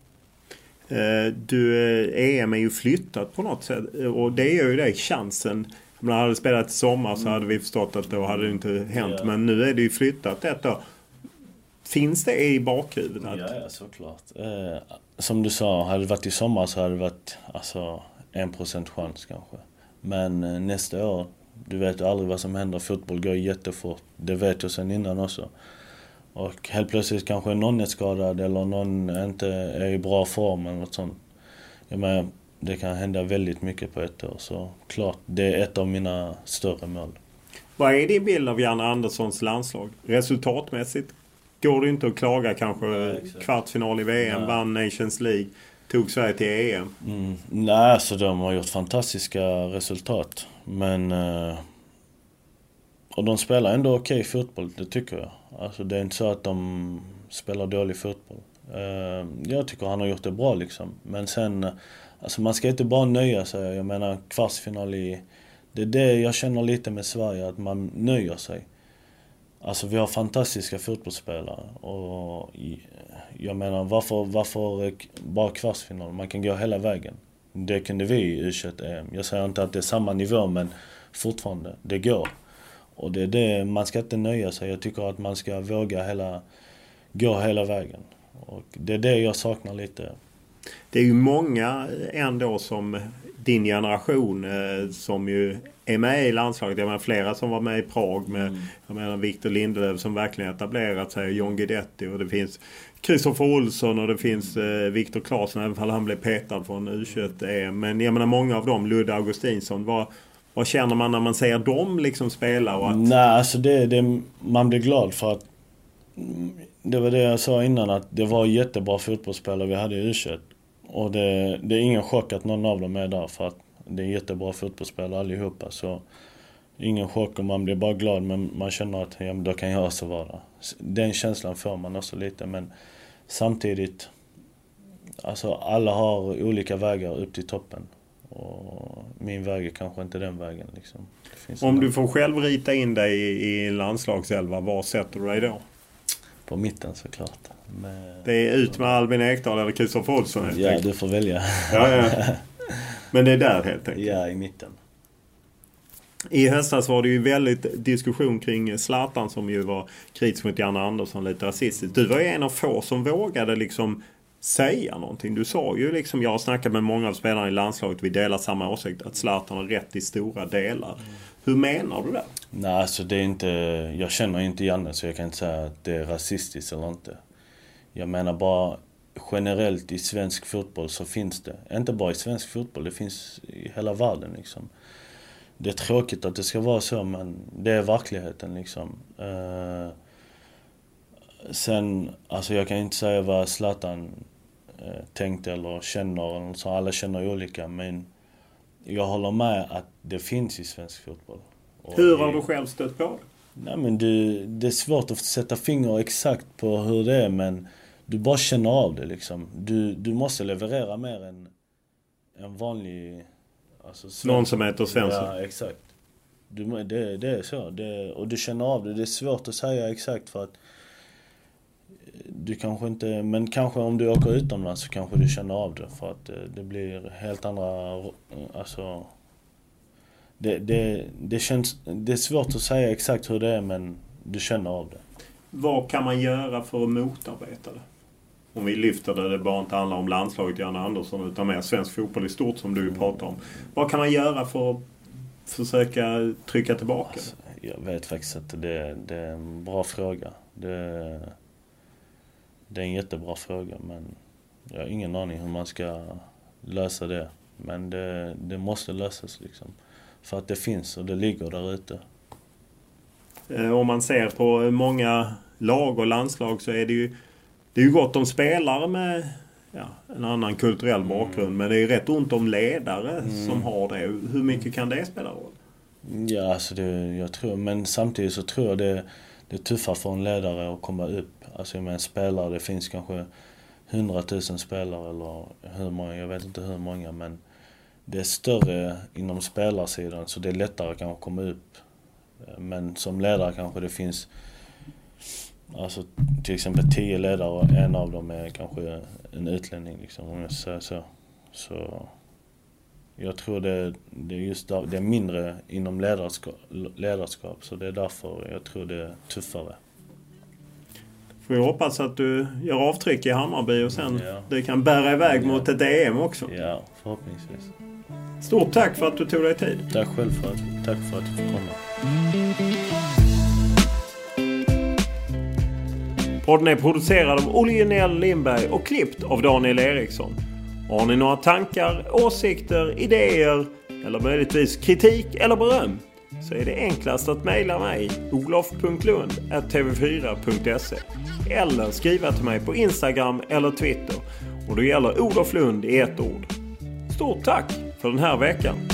Du, E M är ju flyttat på något sätt, och det är ju det chansen. Om man hade spelat i sommar så hade vi förstått att då hade det inte hänt. Ja. Men nu är det ju flyttat ett år. Finns det i bakhuvudet? Ja, ja, såklart. Eh, som du sa, hade det varit i sommar så hade det varit alltså, en procent chans kanske. Men eh, nästa år, du vet aldrig vad som händer. Fotboll går jättefort. Det vet jag sen innan också. Och helt plötsligt kanske någon är skadad eller någon inte är i bra form eller något sånt. Jag menar, det kan hända väldigt mycket på ett år. Så klart, det är ett av mina större mål. Vad är din bild av Janne Anderssons landslag? Resultatmässigt går det inte att klaga kanske. Ja, kvartsfinal i V M, ja. Vann Nations League, tog Sverige till E M. Mm. Nej, alltså de har gjort fantastiska resultat. Men... Uh, och de spelar ändå okej fotboll, det tycker jag. Alltså det är inte så att de spelar dålig fotboll. Uh, jag tycker han har gjort det bra liksom. Men sen, uh, alltså man ska inte bara nöja sig. Jag menar kvartsfinal i... Det är det jag känner lite med Sverige, att man nöjer sig. Alltså vi har fantastiska fotbollsspelare. Och jag menar, varför, varför bara kvartsfinal? Man kan gå hela vägen. Det kunde vi i U tjugoett E M. Jag säger inte att det är samma nivå, men fortfarande, det går. Och det är det, man ska inte nöja sig. Jag tycker att man ska våga hela, gå hela vägen. Och det är det jag saknar lite. Det är ju många ändå som din generation eh, som ju är med i landslaget. Jag menar flera som var med i Prag med mm. jag menar Victor Lindelöf som verkligen etablerat sig, John Guidetti, och det finns Kristoffer Olsson och det finns eh, Viktor Claesson, även om han blev petad från U tjugoett E M. Men jag menar många av dem, Ludde Augustinsson, vad, vad känner man när man ser dem liksom spela? Och att... Nej, alltså det, det, man blir glad för att det var det jag sa innan, att det var jättebra fotbollsspelare vi hade i U tjugoett. Och det, det är ingen chock att någon av dem är där, för att det är jättebra fotbollsspelare allihopa. Så ingen chock, och man blir bara glad, men man känner att ja, då kan jag också vara där. Den känslan får man också lite, men samtidigt, alltså alla har olika vägar upp till toppen. Och min väg är kanske inte den vägen. Liksom. Om du får själv rita in dig i, i landslagselva, var sätter du dig då? På mitten såklart. Med... Det är ut med Albin Ekdal eller Kristoffer Olsson helt Ja, enkelt. du får välja. Ja, ja. Men det är där helt enkelt. Ja, i mitten. I höstas var det ju väldigt diskussion kring Zlatan, som ju var kritisk mot Janne Andersson, lite rasistiskt. Du var ju en av få som vågade liksom säga någonting. Du sa ju liksom, jag har snackat med många av spelarna i landslaget, vi delar samma åsikt, att Zlatan har rätt i stora delar. Mm. Hur menar du det? Nej, alltså det är inte, jag känner inte Janne, så jag kan inte säga att det är rasistiskt eller inte. Jag menar bara generellt i svensk fotboll så finns det, inte bara i svensk fotboll, det finns i hela världen liksom. Det är tråkigt att det ska vara så, men det är verkligheten liksom. Uh, sen, alltså jag kan inte säga vad Zlatan uh, tänkte eller känner, eller så. Alla känner olika, men jag håller med att det finns i svensk fotboll. Och hur har du själv stött på det? Nej, men du, det är svårt att sätta finger exakt på hur det är, men du bara känner av det liksom. Du, du måste leverera mer än en vanlig... Alltså, någon som heter Svensson. Ja, exakt. Du, det, det är så. Det, och du känner av det. Det är svårt att säga exakt, för att du kanske inte... Men kanske om du åker utomlands så kanske du känner av det. För att det, det blir helt andra... Alltså... Det, det, det, känns, det är svårt att säga exakt hur det är, men du känner av det. Vad kan man göra för att motarbeta det? Om vi lyfter det, det bara inte handlar om landslaget Janne Andersson, utan mer svensk fotboll i stort som du pratar om. Vad kan man göra för att försöka trycka tillbaka? Alltså, jag vet faktiskt att det, det är en bra fråga. Det, det är en jättebra fråga, men jag har ingen aning hur man ska lösa det. Men det, det måste lösas liksom. För att det finns och det ligger där ute. Om man ser på många lag och landslag så är det ju, det är ju gott om spelare med ja, en annan kulturell bakgrund. Mm. Men det är ju rätt ont om ledare mm. som har det. Hur mycket kan det spela roll? Ja, alltså det, jag tror, men samtidigt så tror jag det, det är tuffare för en ledare att komma upp. Alltså med en spelare, det finns kanske hundratusen spelare eller hur många, jag vet inte hur många, men det är större inom spelarsidan, så det är lättare att kanske komma upp. Men som ledare kanske det finns alltså till exempel tio ledare och en av dem är kanske en utlänning liksom, om jag säger så. Så jag tror det, det är just där, det är mindre inom ledarskap, ledarskap, så det är därför jag tror det är tuffare. Får jag hoppas att du gör avtryck i Hammarby och sen ja. det kan bära iväg ja. mot ett E M också. Ja, förhoppningsvis. Stort tack för att du tog dig tid. Tack själv för att, tack för att du fick komma. Podden är producerad av Olle Junell Lindberg och klippt av Daniel Eriksson. Har ni några tankar, åsikter, idéer eller möjligtvis kritik eller beröm, så är det enklast att mejla mig olof punkt lund at t v fyra punkt se eller skriva till mig på Instagram eller Twitter, och då gäller Olof Lund i ett ord. Stort tack för den här veckan.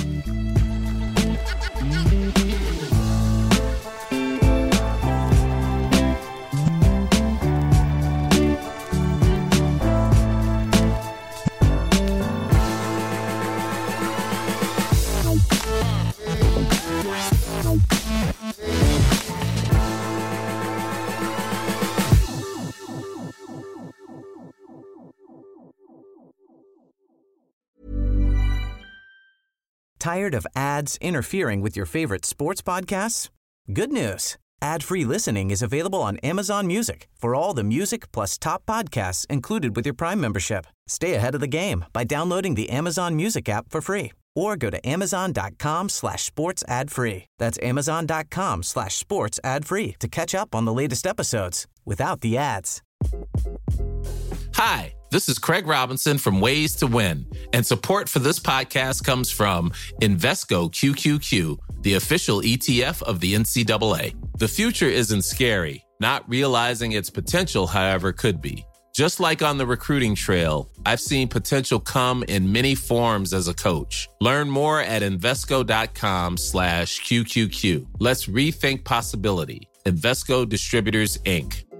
Tired of ads interfering with your favorite sports podcasts? Good news. Ad-free listening is available on Amazon Music for all the music plus top podcasts included with your Prime membership. Stay ahead of the game by downloading the Amazon Music app for free or go to amazon.com slash sports ad free. That's amazon.com slash sports ad free to catch up on the latest episodes without the ads. Hi, this is Craig Robinson from Ways to Win, and support for this podcast comes from Invesco Q Q Q, the official E T F of the N C double A. The future isn't scary. Not realizing its potential, however, could be. Just like on the recruiting trail, I've seen potential come in many forms as a coach. Learn more at Invesco.com slash QQQ. Let's rethink possibility. Invesco Distributors, Incorporated.